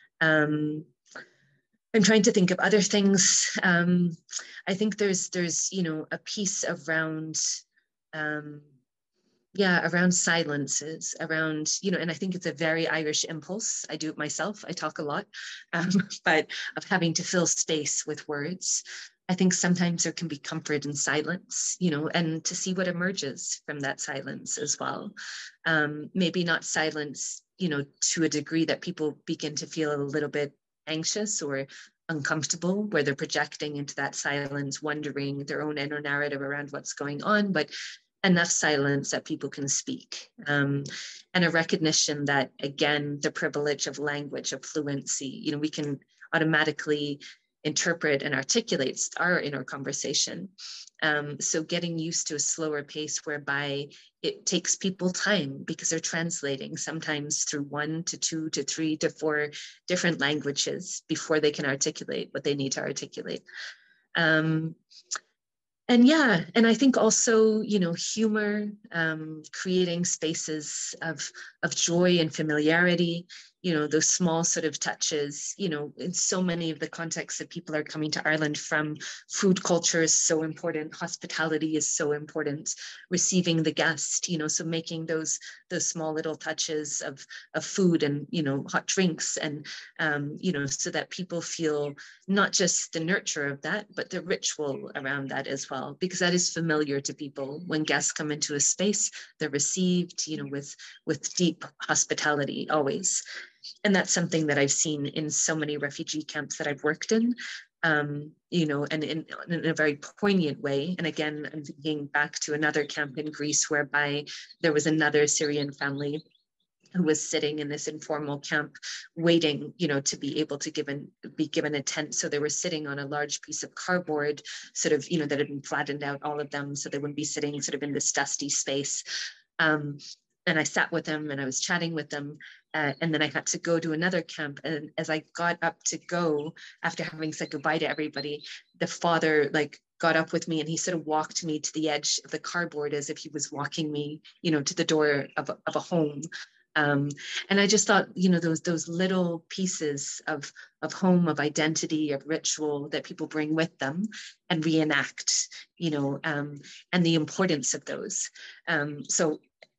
I'm trying to think of other things. I think there's a piece around, around silences, around, and I think it's a very Irish impulse. I do it myself. I talk a lot, but of having to fill space with words. I think sometimes there can be comfort in silence, and to see what emerges from that silence as well. Maybe not silence, to a degree that people begin to feel a little bit anxious or uncomfortable, where they're projecting into that silence, wondering their own inner narrative around what's going on, but enough silence that people can speak. And a recognition that, again, the privilege of language, of fluency, we can automatically interpret and articulate our inner conversation. So getting used to a slower pace, whereby it takes people time, because they're translating sometimes through 1 to 2 to 3 to 4 different languages before they can articulate what they need to articulate. And I think also, humor, creating spaces of joy and familiarity, those small sort of touches, in so many of the contexts that people are coming to Ireland from. Food culture is so important. Hospitality is so important. Receiving the guest, so making those small little touches of food and, hot drinks, and, so that people feel not just the nurture of that, but the ritual around that as well, because that is familiar to people. When guests come into a space, they're received, with deep hospitality always. And that's something that I've seen in so many refugee camps that I've worked in, and in a very poignant way. And again, I'm thinking back to another camp in Greece, whereby there was another Syrian family who was sitting in this informal camp, waiting, to be able to be given a tent. So they were sitting on a large piece of cardboard, sort of, that had been flattened out, all of them, so they wouldn't be sitting sort of in this dusty space. And I sat with them and I was chatting with them. And then I had to go to another camp. And as I got up to go, after having said goodbye to everybody, the father got up with me, and he sort of walked me to the edge of the cardboard as if he was walking me, to the door of a home. And I just thought, those little pieces of home, of identity, of ritual that people bring with them and reenact, and the importance of those. So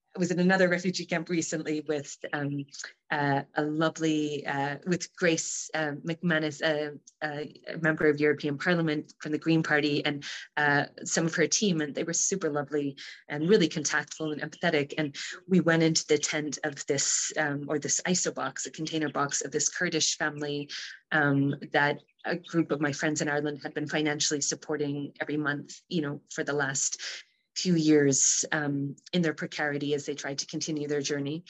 I was in another refugee camp recently with a lovely, with Grace McManus, a member of European Parliament from the Green Party, and some of her team, and they were super lovely and really contactful and empathetic. And we went into the tent of this, or this ISO box, a container box of this Kurdish family that a group of my friends in Ireland had been financially supporting every month, for the last few years in their precarity as they tried to continue their journey.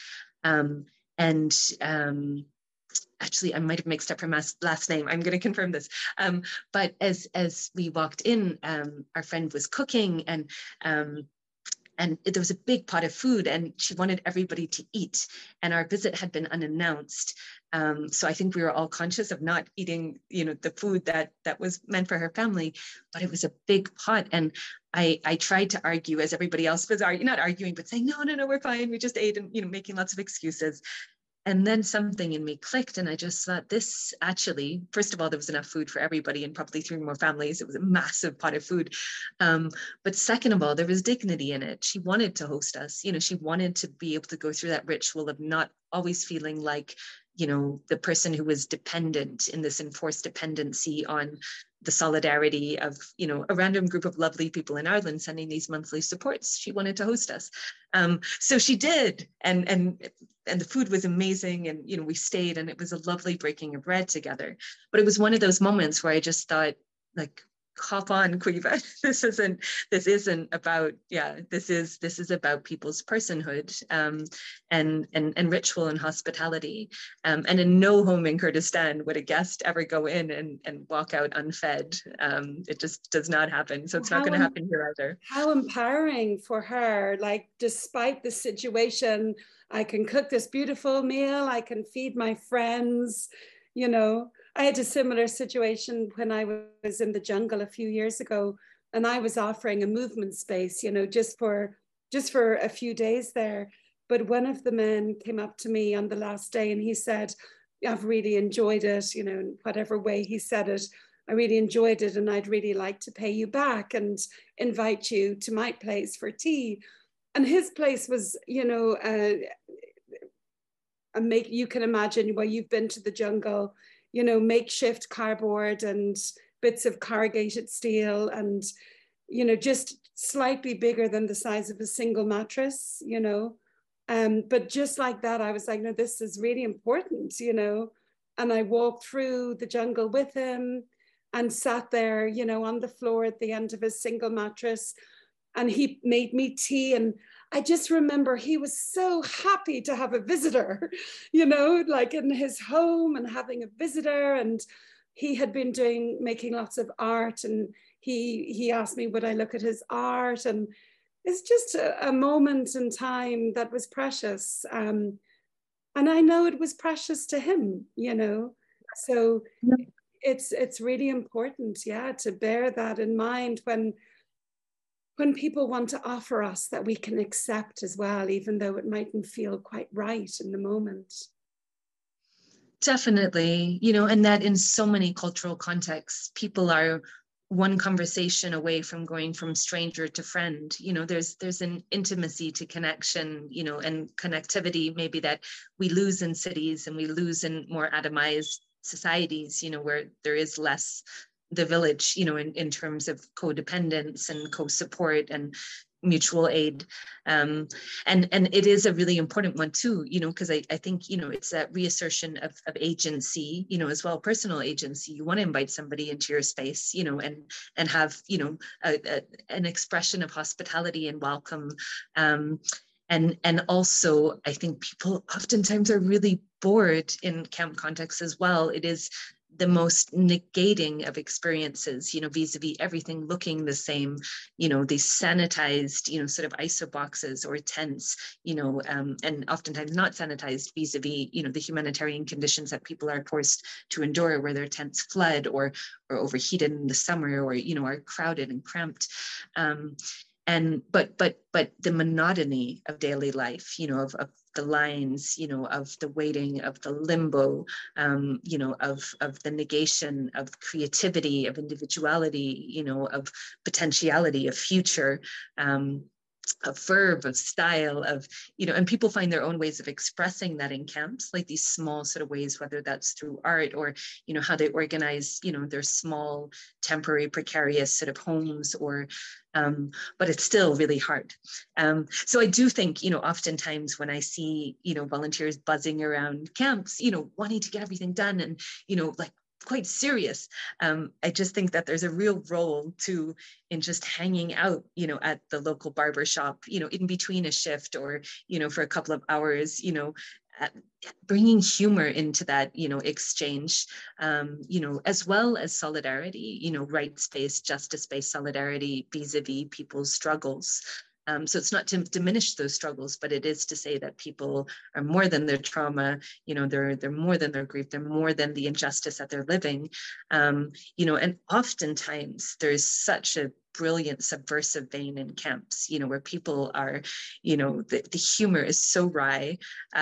Actually, I might have mixed up her last name. I'm going to confirm this. But as we walked in, our friend was cooking, and there was a big pot of food, and she wanted everybody to eat. And our visit had been unannounced. So I think we were all conscious of not eating, the food that was meant for her family, but it was a big pot. And I tried to argue, as everybody else was not arguing, but saying, no, we're fine. We just ate, and, making lots of excuses. And then something in me clicked, and I just thought, this actually, first of all, there was enough food for everybody and probably 3 more families. It was a massive pot of food. But second of all, there was dignity in it. She wanted to host us. She wanted to be able to go through that ritual of not always feeling like, the person who was dependent in this enforced dependency on the solidarity of, a random group of lovely people in Ireland sending these monthly supports. She wanted to host us. So she did. And the food was amazing. And, we stayed, and it was a lovely breaking of bread together. But it was one of those moments where I just thought, like, hop on, Caoimhe. This isn't about, this is about people's personhood and ritual and hospitality. And in no home in Kurdistan would a guest ever go in and walk out unfed. It just does not happen. So it's not going to happen here either. How empowering for her. Like, despite the situation, I can cook this beautiful meal, I can feed my friends, I had a similar situation when I was in the jungle a few years ago, and I was offering a movement space, just for a few days there. But one of the men came up to me on the last day, and he said, I've really enjoyed it, in whatever way he said it. I really enjoyed it, and I'd really like to pay you back and invite you to my place for tea. And his place was, you can imagine, where you've been to the jungle, makeshift cardboard and bits of corrugated steel, and, just slightly bigger than the size of a single mattress, but just like that, I was like, no, this is really important, and I walked through the jungle with him and sat there, on the floor at the end of his single mattress, and he made me tea. And I just remember he was so happy to have a visitor, like in his home, and having a visitor. And he had been making lots of art, and he asked me, would I look at his art? And it's just a moment in time that was precious. And I know it was precious to him, so it's really important, to bear that in mind when people want to offer us, that we can accept as well, even though it mightn't feel quite right in the moment. Definitely, and that in so many cultural contexts, people are one conversation away from going from stranger to friend. There's an intimacy to connection, and connectivity maybe that we lose in cities and we lose in more atomized societies, where there is less the village, in terms of codependence and co-support and mutual aid. And it is a really important one too, because I think, it's that reassertion of agency, as well, personal agency. You want to invite somebody into your space, and have, an expression of hospitality and welcome. And also, I think people oftentimes are really bored in camp contexts as well. It is the most negating of experiences, vis-a-vis everything looking the same, these sanitized, sort of ISO boxes or tents, and oftentimes not sanitized vis-a-vis, the humanitarian conditions that people are forced to endure, where their tents flood or overheated in the summer, or, are crowded and cramped. But the monotony of daily life, of the lines, of the waiting, of the limbo, of the negation of creativity, of individuality, of potentiality, of future, verve, of style, of, and people find their own ways of expressing that in camps, like these small sort of ways, whether that's through art or, how they organize, their small, temporary, precarious sort of homes, or, but it's still really hard. So I do think, oftentimes when I see, volunteers buzzing around camps, wanting to get everything done and, like, quite serious. I just think that there's a real role in just hanging out, at the local barber shop, in between a shift, or, for a couple of hours, bringing humor into that, exchange, as well as solidarity, rights-based, justice-based solidarity vis-a-vis people's struggles. So it's not to diminish those struggles, but it is to say that people are more than their trauma, they're more than their grief, they're more than the injustice that they're living, and oftentimes there's such a brilliant subversive vein in camps, where people are, the humor is so wry,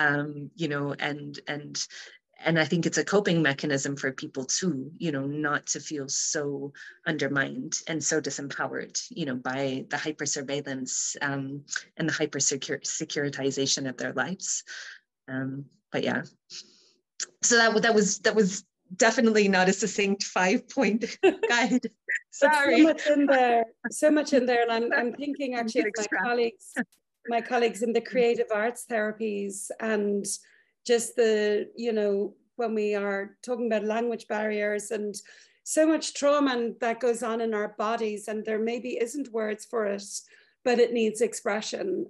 and I think it's a coping mechanism for people too, not to feel so undermined and so disempowered, by the hyper surveillance and the hyper securitization of their lives. But yeah, so that was definitely not a succinct 5-point guide. Sorry. So much in there, and I'm thinking actually of my colleagues in the creative arts therapies, and just when we are talking about language barriers and so much trauma that goes on in our bodies, and there maybe isn't words for it, but it needs expression,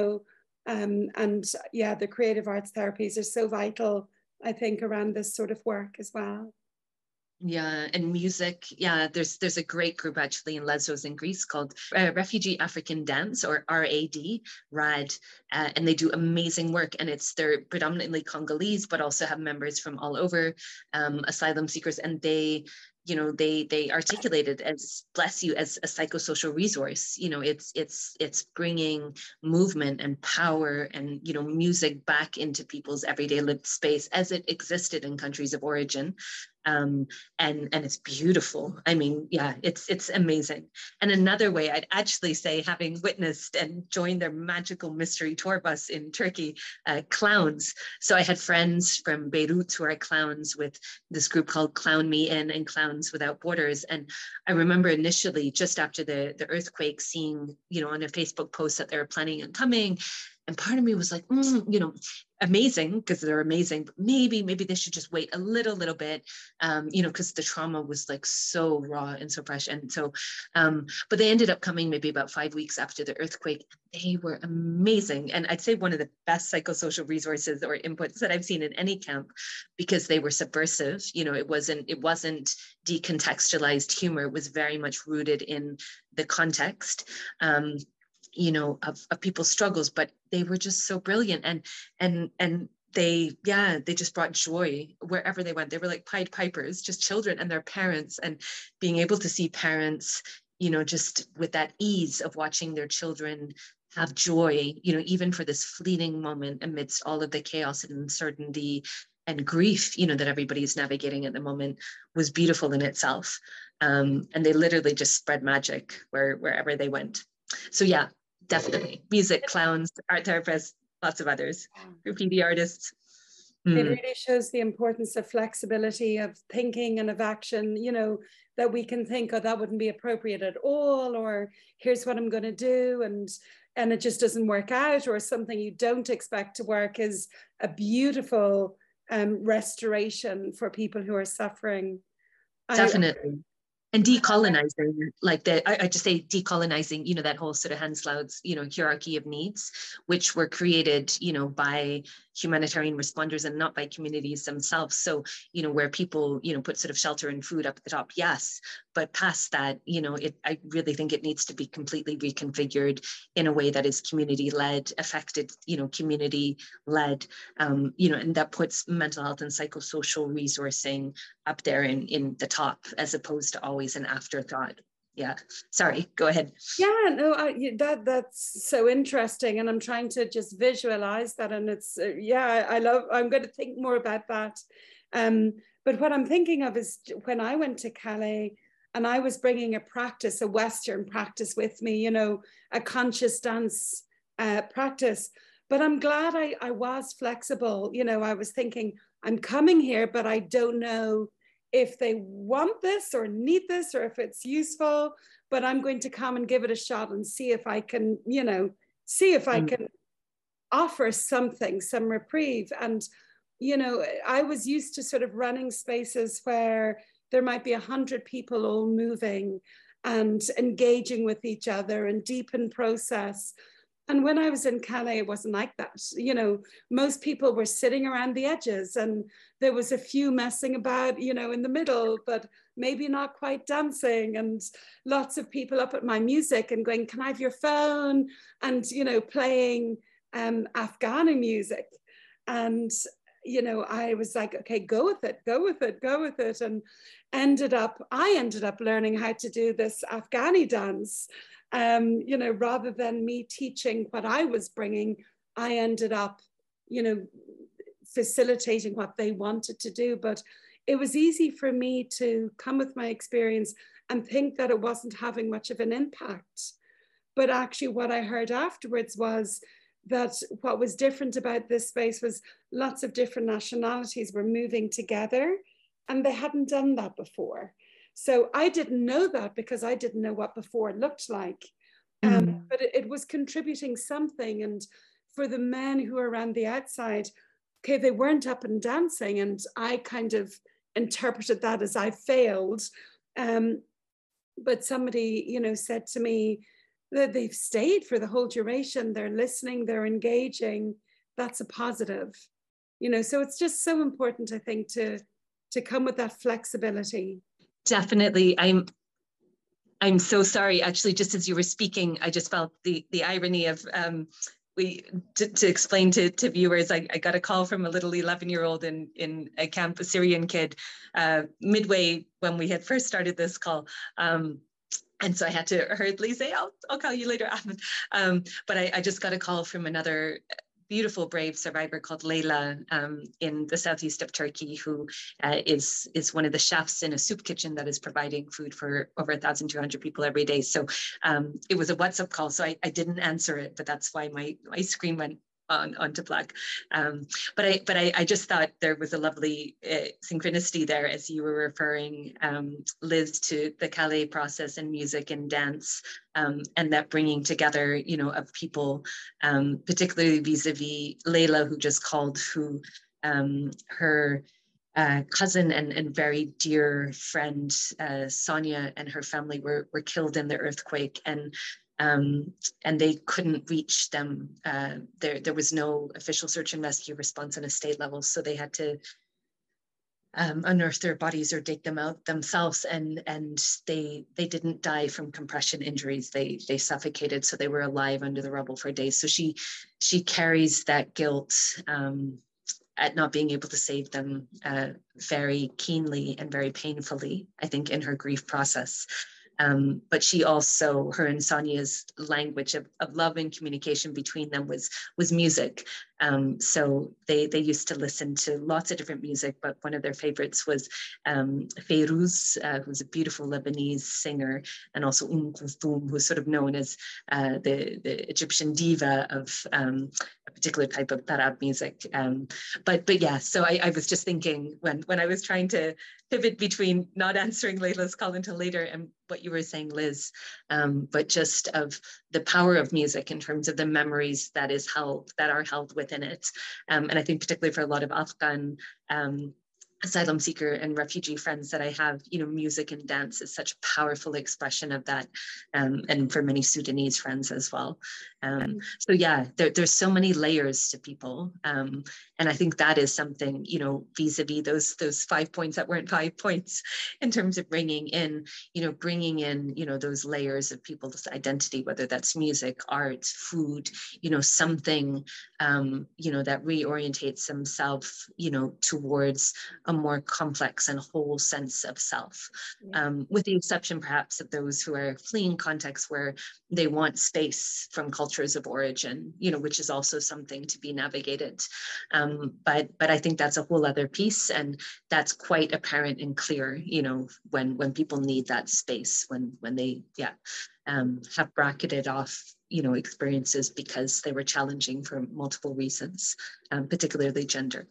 and yeah, the creative arts therapies are so vital, I think, around this sort of work as well. Yeah, and music. Yeah, there's a great group actually in Lesbos in Greece called Refugee African Dance, or RAD, and they do amazing work. And they're predominantly Congolese, but also have members from all over, asylum seekers, and they articulate it as, bless you, as a psychosocial resource. It's bringing movement and power and, music back into people's everyday lived space as it existed in countries of origin. And it's beautiful. I mean, yeah, it's amazing. And another way, I'd actually say, having witnessed and joined their magical mystery tour bus in Turkey, clowns. So I had friends from Beirut who are clowns with this group called Clown Me In and Clowns Without Borders. And I remember initially, just after the earthquake, seeing, on a Facebook post that they were planning on coming. And part of me was like, amazing, because they're amazing, but maybe they should just wait a little bit, because the trauma was like so raw and so fresh. And so, but they ended up coming maybe about 5 weeks after the earthquake. They were amazing. And I'd say one of the best psychosocial resources or inputs that I've seen in any camp, because they were subversive. It wasn't decontextualized humor. It was very much rooted in the context, of people's struggles, but they were just so brilliant, and they just brought joy wherever they went. They were like Pied Pipers, just children and their parents, and being able to see parents, just with that ease of watching their children have joy, even for this fleeting moment amidst all of the chaos and uncertainty and grief, that everybody's navigating at the moment, was beautiful in itself. And they literally just spread magic wherever they went. So yeah, definitely music, clowns, art therapists, lots of others, graffiti artists. It really shows the importance of flexibility, of thinking and of action, that we can think, oh, that wouldn't be appropriate at all, or here's what I'm going to do, and it just doesn't work out, or something you don't expect to work is a beautiful restoration for people who are suffering. Definitely. And decolonizing, like I just say decolonizing, that whole sort of Hansloud's, hierarchy of needs, which were created, by humanitarian responders and not by communities themselves. So, where people, put sort of shelter and food up at the top, yes, but past that, I really think it needs to be completely reconfigured in a way that is community-led, affected, community-led, and that puts mental health and psychosocial resourcing up there in the top, as opposed to always an afterthought. Yeah, sorry, go ahead. Yeah, no, that's so interesting, and I'm trying to just visualize that, and it's I'm going to think more about that. But what I'm thinking of is when I went to Calais, And I was bringing a practice, a Western practice with me, you know, a conscious dance practice. But I'm glad I was flexible. You know, I was thinking, I'm coming here, but I don't know if they want this or need this or if it's useful, but I'm going to come and give it a shot and see if I can, you know, see if I can offer something, some reprieve. And, you know, I was used to sort of running spaces where there might be 100 people all moving and engaging with each other and deep in process. And when I was in Calais, it wasn't like that. You know, most people were sitting around the edges and there was a few messing about, you know, in the middle, but maybe not quite dancing, and lots of people up at my music and going, can I have your phone? And, you know, playing Afghani music. And, you know, I was like, okay, go with it, go with it, go with it. And I ended up learning how to do this Afghani dance. You know, rather than me teaching what I was bringing, I ended up, you know, facilitating what they wanted to do. But it was easy for me to come with my experience and think that it wasn't having much of an impact. But actually what I heard afterwards was that what was different about this space was lots of different nationalities were moving together, and they hadn't done that before. So I didn't know that because I didn't know what before looked like. But it was contributing something. And for the men who were around the outside, okay, they weren't up and dancing. And I kind of interpreted that as I failed. But somebody, you know, said to me that they've stayed for the whole duration. They're listening, they're engaging. That's a positive, you know. So it's just so important, I think, to come with that flexibility. Definitely. I'm so sorry. Actually, just as you were speaking, I just felt the irony of to explain to viewers. I got a call from a little 11-year-old in a camp, a Syrian kid, midway when we had first started this call. And so I had to hurriedly say, I'll call you later, Ahmed. But I just got a call from another beautiful, brave survivor called Layla in the southeast of Turkey, who is one of the chefs in a soup kitchen that is providing food for over 1,200 people every day. So it was a WhatsApp call, so I didn't answer it, but that's why my screen went onto black. But I just thought there was a lovely synchronicity there as you were referring, Liz, to the Calais process and music and dance, and that bringing together, you know, of people, particularly vis-a-vis Layla, who just called, who her cousin and very dear friend Sonia and her family were killed in the earthquake, and they couldn't reach them. There was no official search and rescue response on a state level, so they had to unearth their bodies or dig them out themselves. And they didn't die from compression injuries. They suffocated, so they were alive under the rubble for days. So she carries that guilt at not being able to save them very keenly and very painfully, I think, in her grief process. But she also, her and Sonia's language of love and communication between them was music. So they used to listen to lots of different music, but one of their favorites was Fayrouz, who's a beautiful Lebanese singer, and also Kulthum, who's sort of known as the Egyptian diva of a particular type of tarab music. But yeah, so I was just thinking when I was trying to pivot between not answering Layla's call until later and what you were saying, Liz, but just of the power of music in terms of the memories that are held within it. And I think particularly for a lot of Afghan asylum seeker and refugee friends that I have, you know, music and dance is such a powerful expression of that, and for many Sudanese friends as well. So yeah, there's so many layers to people, and I think that is something, you know, vis-a-vis those 5 points that weren't 5 points in terms of bringing in, you know, those layers of people's identity, whether that's music, art, food, you know, something, you know, that reorientates themselves, you know, towards a more complex and whole sense of self, with the exception perhaps of those who are fleeing contexts where they want space from cultures of origin, which is also something to be navigated. But I think that's a whole other piece, and that's quite apparent and clear, when people need that space, when they have bracketed off experiences because they were challenging for multiple reasons, particularly gender.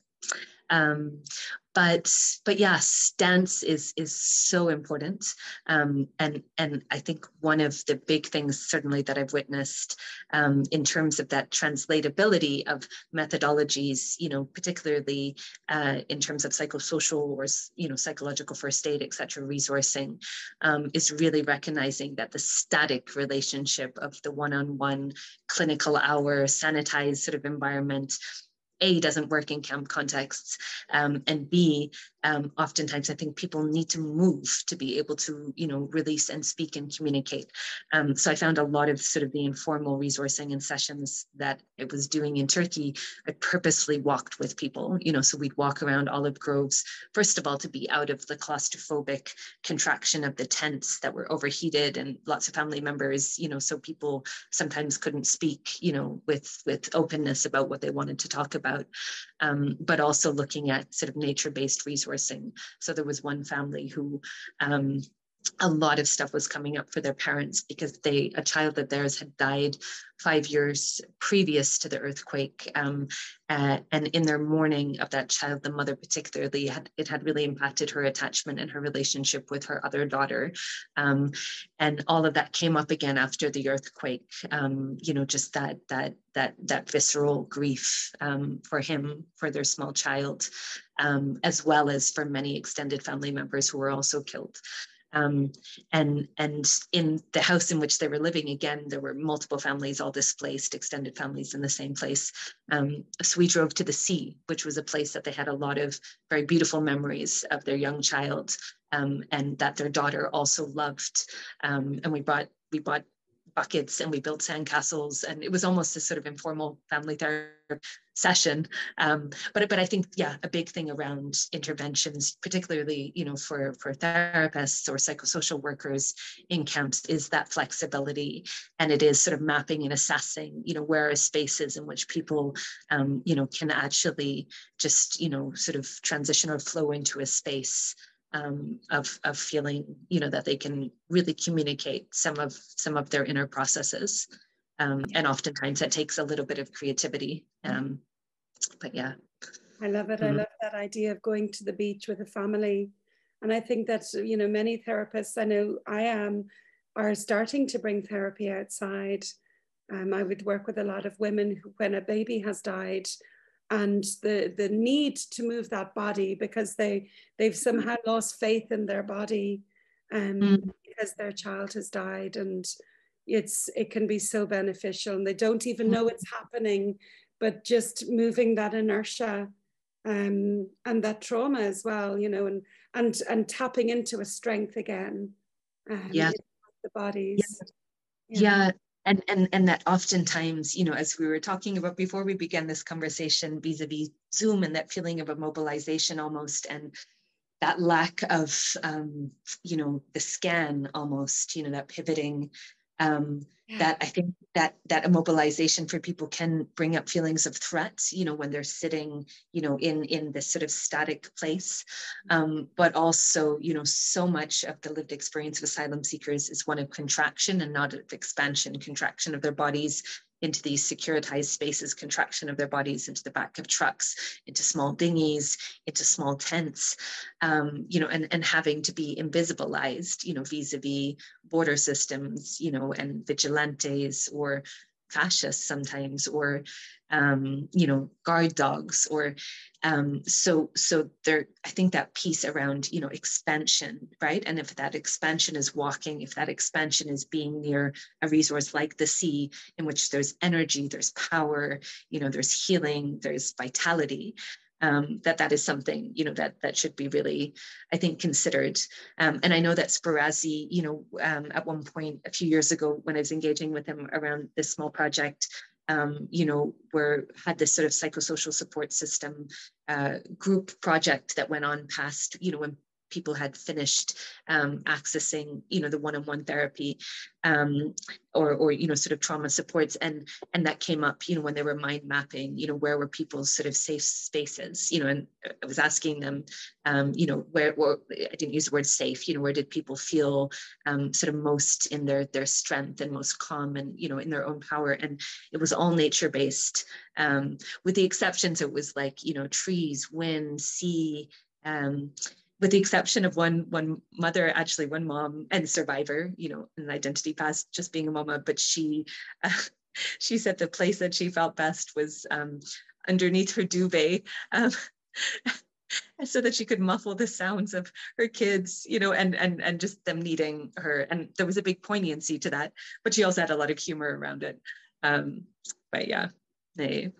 But yes, dance is so important, and I think one of the big things certainly that I've witnessed in terms of that translatability of methodologies, particularly in terms of psychosocial or psychological first aid, et cetera, resourcing, is really recognizing that the static relationship of the one-on-one clinical hour sanitized sort of environment, A, doesn't work in camp contexts, and B, oftentimes I think people need to move to be able to, release and speak and communicate. So I found a lot of sort of the informal resourcing and sessions that I was doing in Turkey. I purposely walked with people, so we'd walk around olive groves, first of all, to be out of the claustrophobic contraction of the tents that were overheated and lots of family members, so people sometimes couldn't speak, with openness about what they wanted to talk about. But also looking at sort of nature-based resourcing. So there was one family who a lot of stuff was coming up for their parents because a child of theirs had died 5 years previous to the earthquake. And in their mourning of that child, the mother particularly had really impacted her attachment and her relationship with her other daughter. And all of that came up again after the earthquake, just that visceral grief for him, for their small child, as well as for many extended family members who were also killed. And in the house in which they were living, again, there were multiple families, all displaced, extended families in the same place. So we drove to the sea, which was a place that they had a lot of very beautiful memories of their young child, and that their daughter also loved. And we bought buckets and we built sandcastles, and it was almost a sort of informal family therapy session. But I think, a big thing around interventions, particularly, for therapists or psychosocial workers in camps, is that flexibility. And it is sort of mapping and assessing, where are spaces in which people, can actually just, sort of transition or flow into a space of feeling, that they can really communicate some of their inner processes. And oftentimes that takes a little bit of creativity. But yeah. I love it. Mm-hmm. I love that idea of going to the beach with a family. And I think that, many therapists, I know I am, are starting to bring therapy outside. I would work with a lot of women who, when a baby has died, and the need to move that body because they've somehow lost faith in their body because their child has died, and it can be so beneficial, and they don't even know it's happening, but just moving that inertia and that trauma as well, and tapping into a strength again. The bodies. Yeah. And that oftentimes, as we were talking about before we began this conversation, vis-a-vis Zoom, and that feeling of immobilization almost, and that lack of, the scan almost, that pivoting, that I think that immobilization for people can bring up feelings of threat, when they're sitting, in this sort of static place. But also, so much of the lived experience of asylum seekers is one of contraction and not of expansion, contraction of their bodies into these securitized spaces, contraction of their bodies into the back of trucks, into small dinghies, into small tents, and having to be invisibilized, vis-a-vis border systems, and vigilantes or fascists sometimes, or, guard dogs, or so there, I think that piece around, expansion, right? And if that expansion is walking, if that expansion is being near a resource like the sea, in which there's energy, there's power, there's healing, there's vitality, that is something, that should be really, I think, considered. And I know that Sparazzi, at one point a few years ago, when I was engaging with him around this small project, had this sort of psychosocial support system group project that went on past, when people had finished accessing, the one-on-one therapy, or sort of trauma supports, and that came up, when they were mind mapping, where were people's sort of safe spaces, and I was asking them, where I didn't use the word safe, where did people feel sort of most in their strength and most calm and, in their own power, and it was all nature-based, with the exceptions. It was like, trees, wind, sea, with the exception of one mother, actually one mom and survivor, an identity past, just being a mama, but she said the place that she felt best was underneath her duvet, so that she could muffle the sounds of her kids, and just them needing her. And there was a big poignancy to that, but she also had a lot of humor around it. But yeah, they.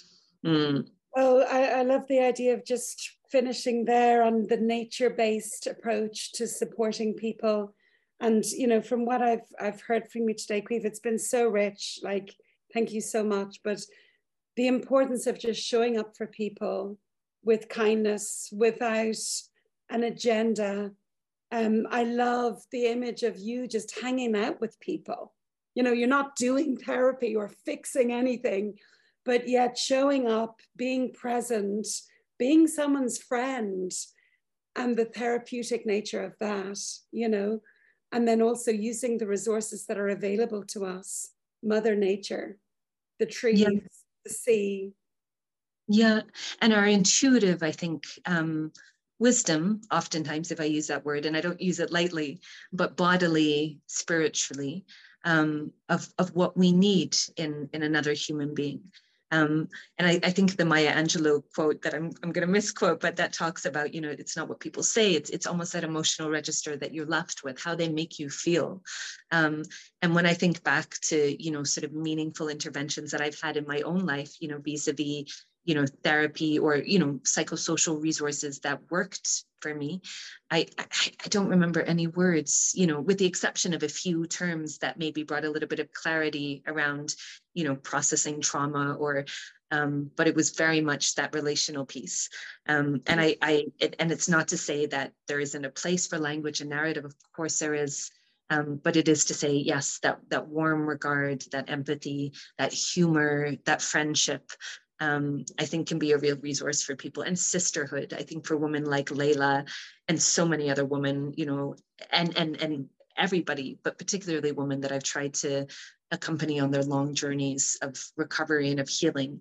Well, I love the idea of just finishing there on the nature-based approach to supporting people. And, from what I've heard from you today, Caoimhe, it's been so rich. Like, thank you so much. But the importance of just showing up for people with kindness, without an agenda. I love the image of you just hanging out with people. You're not doing therapy or fixing anything, but yet showing up, being present, being someone's friend, and the therapeutic nature of that, and then also using the resources that are available to us, Mother Nature, the trees, yeah, the sea. Yeah, and our intuitive, I think, wisdom, oftentimes, if I use that word, and I don't use it lightly, but bodily, spiritually, of what we need in another human being. And I think the Maya Angelou quote that I'm going to misquote, but that talks about, it's not what people say, it's almost that emotional register that you're left with, how they make you feel. And when I think back to, sort of meaningful interventions that I've had in my own life, vis-a-vis, therapy or, psychosocial resources that worked for me, I don't remember any words, with the exception of a few terms that maybe brought a little bit of clarity around, processing trauma or, but it was very much that relational piece. And it's not to say that there isn't a place for language and narrative, of course there is. But it is to say, yes, that warm regard, that empathy, that humor, that friendship, I think can be a real resource for people, and sisterhood. I think for women like Layla and so many other women, and everybody, but particularly women that I've tried to accompany on their long journeys of recovery and of healing.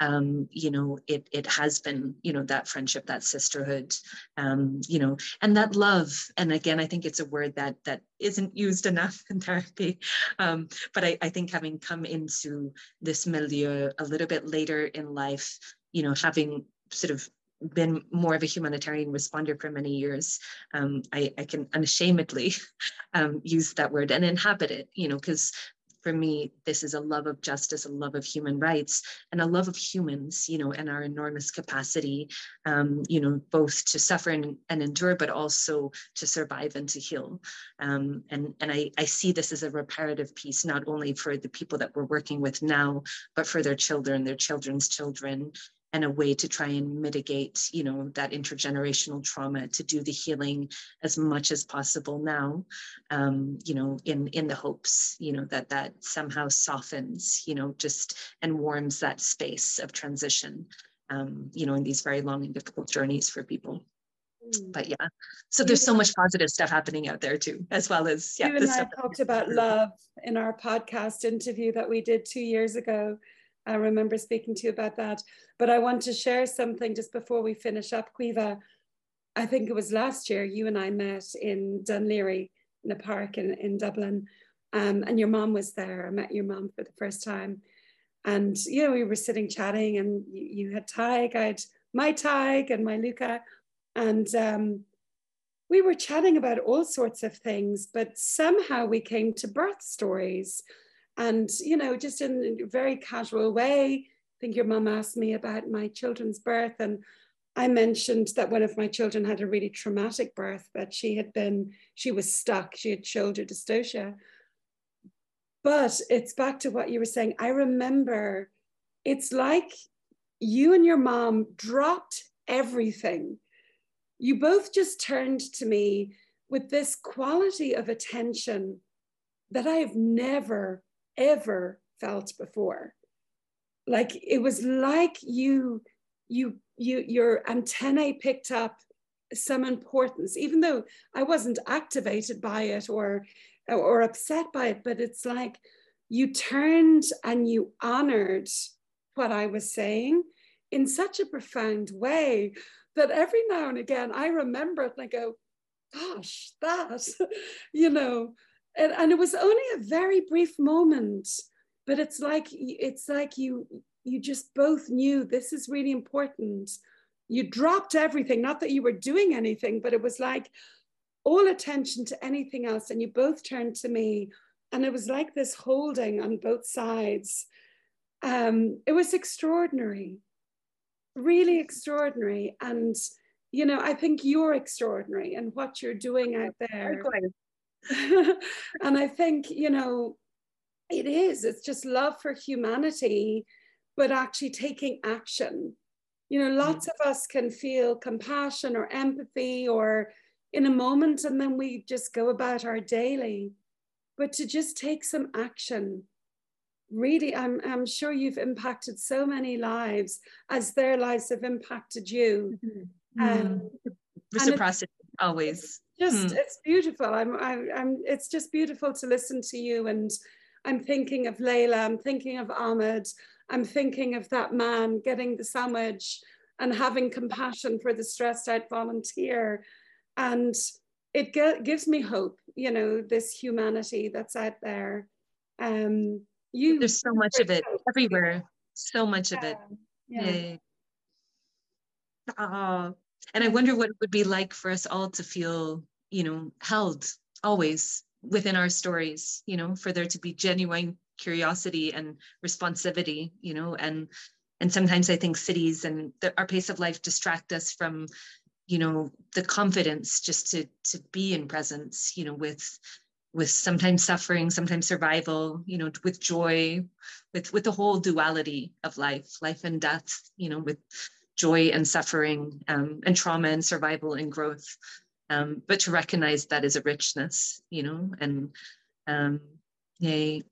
It has been, that friendship, that sisterhood, and that love. And again, I think it's a word that isn't used enough in therapy. But I think having come into this milieu a little bit later in life, having sort of been more of a humanitarian responder for many years, I can unashamedly use that word and inhabit it, because for me, this is a love of justice, a love of human rights, and a love of humans, and our enormous capacity, both to suffer and endure, but also to survive and to heal. And I see this as a reparative piece, not only for the people that we're working with now, but for their children, their children's children, and a way to try and mitigate, that intergenerational trauma, to do the healing as much as possible now, in the hopes, that somehow softens, just and warms that space of transition, in these very long and difficult journeys for people. But yeah, so there's so much positive stuff happening out there too, as well as, yeah. You and I talked about love in our podcast interview that we did 2 years ago. I remember speaking to you about that. But I want to share something just before we finish up, Caoimhe. I think it was last year you and I met in Dunleary in a park in Dublin. And your mom was there. I met your mom for the first time. And, we were sitting chatting, and you had Tig, I had my Tig and my Luca. And we were chatting about all sorts of things, but somehow we came to birth stories. And, just in a very casual way, I think your mum asked me about my children's birth. And I mentioned that one of my children had a really traumatic birth, that she was stuck, she had shoulder dystocia. But it's back to what you were saying. I remember it's like you and your mom dropped everything. You both just turned to me with this quality of attention that I have never, ever felt before. Like it was like your antennae picked up some importance, even though I wasn't activated by it or upset by it, but it's like you turned and you honored what I was saying in such a profound way that every now and again I remember it and I go, gosh, that, you know, and it was only a very brief moment, but it's like you just both knew this is really important. You dropped everything, not that you were doing anything, but it was like all attention to anything else. And you both turned to me and it was like this holding on both sides. It was extraordinary, really extraordinary. And, you know, I think you're extraordinary and what you're doing out there. And I think, you know, it's just love for humanity, but actually taking action. You know, lots of us can feel compassion or empathy or in a moment, and then we just go about our daily. But to just take some action, really, I'm sure you've impacted so many lives as their lives have impacted you. Reciprocity, always. It's beautiful. It's just beautiful to listen to you. And I'm thinking of Layla, I'm thinking of Ahmed, I'm thinking of that man getting the sandwich and having compassion for the stressed out volunteer. And it gives me hope, you know, this humanity that's out there. There's so much of it everywhere, so much of it. Yeah. And I wonder what it would be like for us all to feel, you know, held always within our stories, you know, for there to be genuine curiosity and responsivity, you know, and sometimes I think cities and our pace of life distract us from, you know, the confidence just to be in presence, you know, with sometimes suffering, sometimes survival, you know, with joy, with the whole duality of life and death, you know, with joy and suffering, and trauma and survival and growth. But to recognize that as a richness, you know, and yay.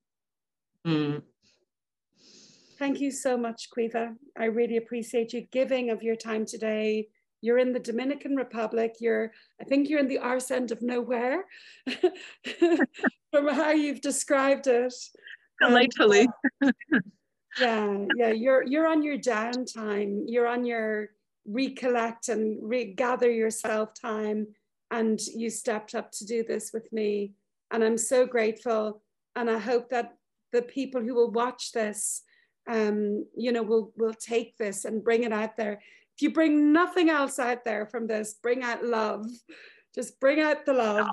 Thank you so much, Caoimhe. I really appreciate you giving of your time today. You're in the Dominican Republic. I think you're in the arse end of nowhere from how you've described it. Delightfully. Yeah. You're on your downtime. You're on your recollect and regather yourself time. And you stepped up to do this with me. And I'm so grateful. And I hope that the people who will watch this, you know, will take this and bring it out there. If you bring nothing else out there from this, bring out love. Just bring out the love.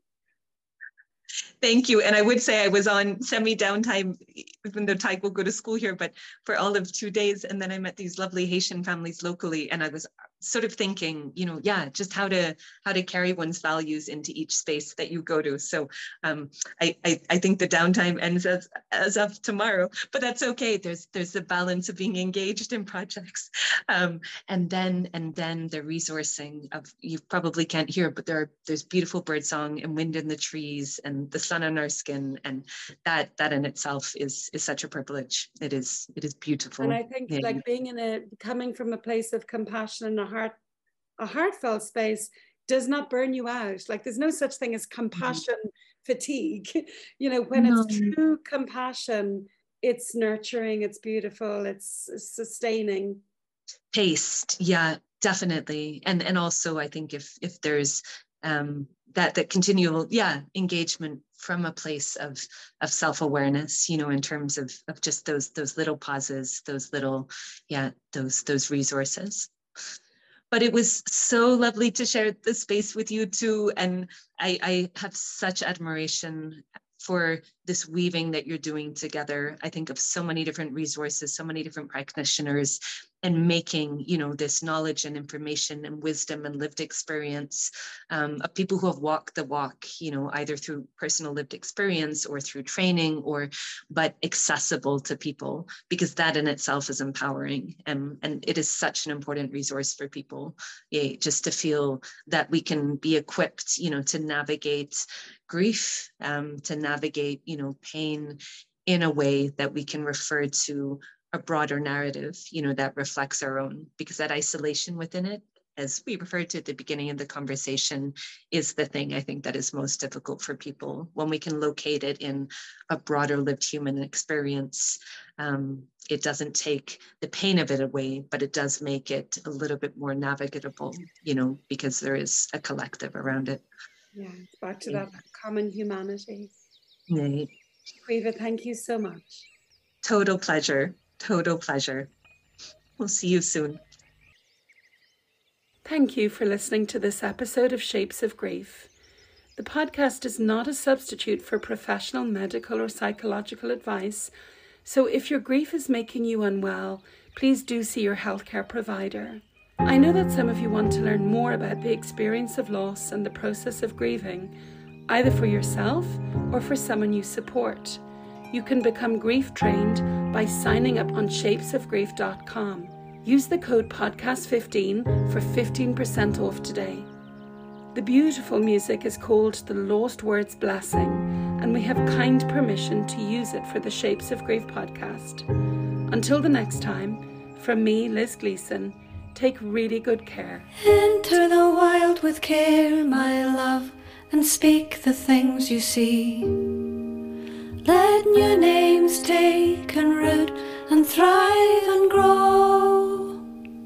Thank you. And I would say I was on semi-downtime, even though Tyke will go to school here, but for all of 2 days. And then I met these lovely Haitian families locally. And I was sort of thinking, you know, just how to carry one's values into each space that you go to. So I think the downtime ends as of tomorrow, but that's okay. There's the balance of being engaged in projects. And then the resourcing of, you probably can't hear, but there's beautiful birdsong and wind in the trees and the sun on our skin, and that in itself is such a privilege. It is beautiful. And I think like coming from a place of compassion and a heartfelt space does not burn you out. Like there's no such thing as compassion fatigue. You know, when it's true compassion, it's nurturing, it's beautiful, it's sustaining. Taste, yeah, definitely. And also I think if there's that continual engagement from a place of self-awareness, you know, in terms of just those little pauses, those little those resources. But it was so lovely to share the space with you too, and I have such admiration for this weaving that you're doing together. I think of so many different resources, so many different practitioners, and making, you know, this knowledge and information and wisdom and lived experience of people who have walked the walk, you know, either through personal lived experience or through training, but accessible to people, because that in itself is empowering. And it is such an important resource for people, just to feel that we can be equipped, you know, to navigate grief, to navigate, you know, pain in a way that we can refer to a broader narrative, you know, that reflects our own, because that isolation within it, as we referred to at the beginning of the conversation, is the thing I think that is most difficult for people. When we can locate it in a broader lived human experience, it doesn't take the pain of it away, but it does make it a little bit more navigatable, you know, because there is a collective around it. Yeah, it's back to that common humanity. Right. Caoimhe, thank you so much. Total pleasure. Total pleasure. We'll see you soon. Thank you for listening to this episode of Shapes of Grief. The podcast is not a substitute for professional medical or psychological advice, so if your grief is making you unwell, please do see your healthcare provider. I know that some of you want to learn more about the experience of loss and the process of grieving, either for yourself or for someone you support. You can become grief trained by signing up on shapesofgrief.com. Use the code podcast15 for 15% off today. The beautiful music is called The Lost Words Blessing, and we have kind permission to use it for the Shapes of Grief podcast. Until the next time, from me, Liz Gleeson, take really good care. Enter the wild with care, my love, and speak the things you see. Let new names take and root and thrive and grow.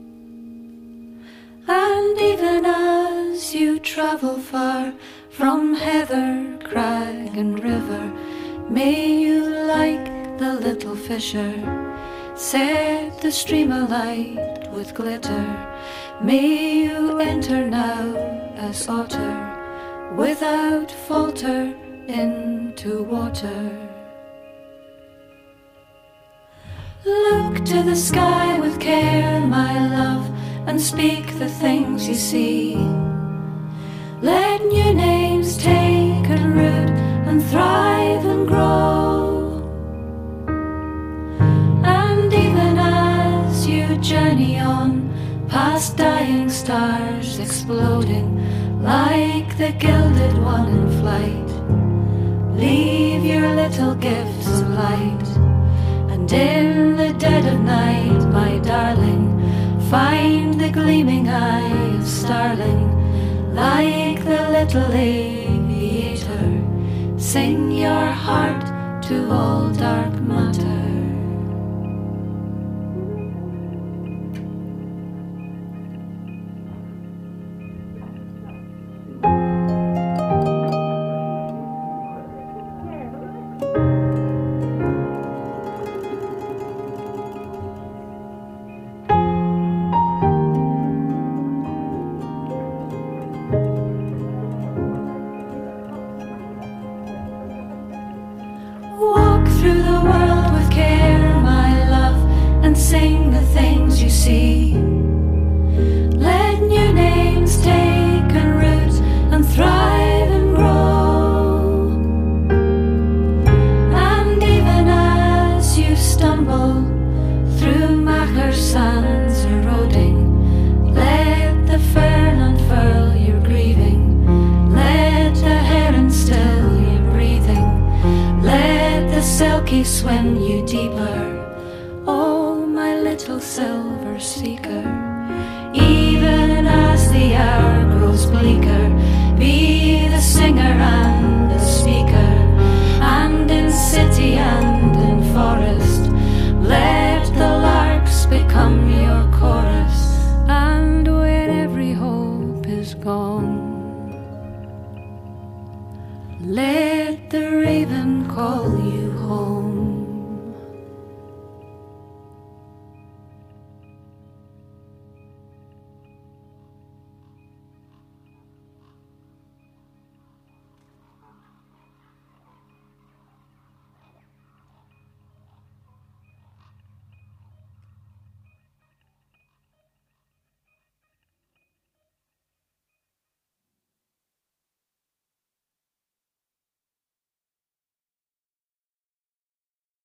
And even as you travel far from heather, crag and river, may you, like the little fisher, set the stream alight with glitter. May you enter now as otter, without falter, into water. Look to the sky with care, my love, and speak the things you see. Let new names take and root and thrive and grow. And even as you journey on, past dying stars exploding like the gilded one in flight, leave your little gifts of light. And in the dead of night, my darling, find the gleaming eye of starling, like the little aviator. Sing your heart to all dark matter. Through the world with care, my love, and sing the things you see. Let new names take and root and thrive and grow. And even as you stumble through Macher sands eroding, let the fern unfurl your grieving. Let the heron still your breathing. Let the silky swim you deeper, oh my little silver seeker. Even as the hour grows bleaker, be the singer and the speaker. And in city and in forest, let the larks become your chorus. And when every hope is gone, let the raven call you home.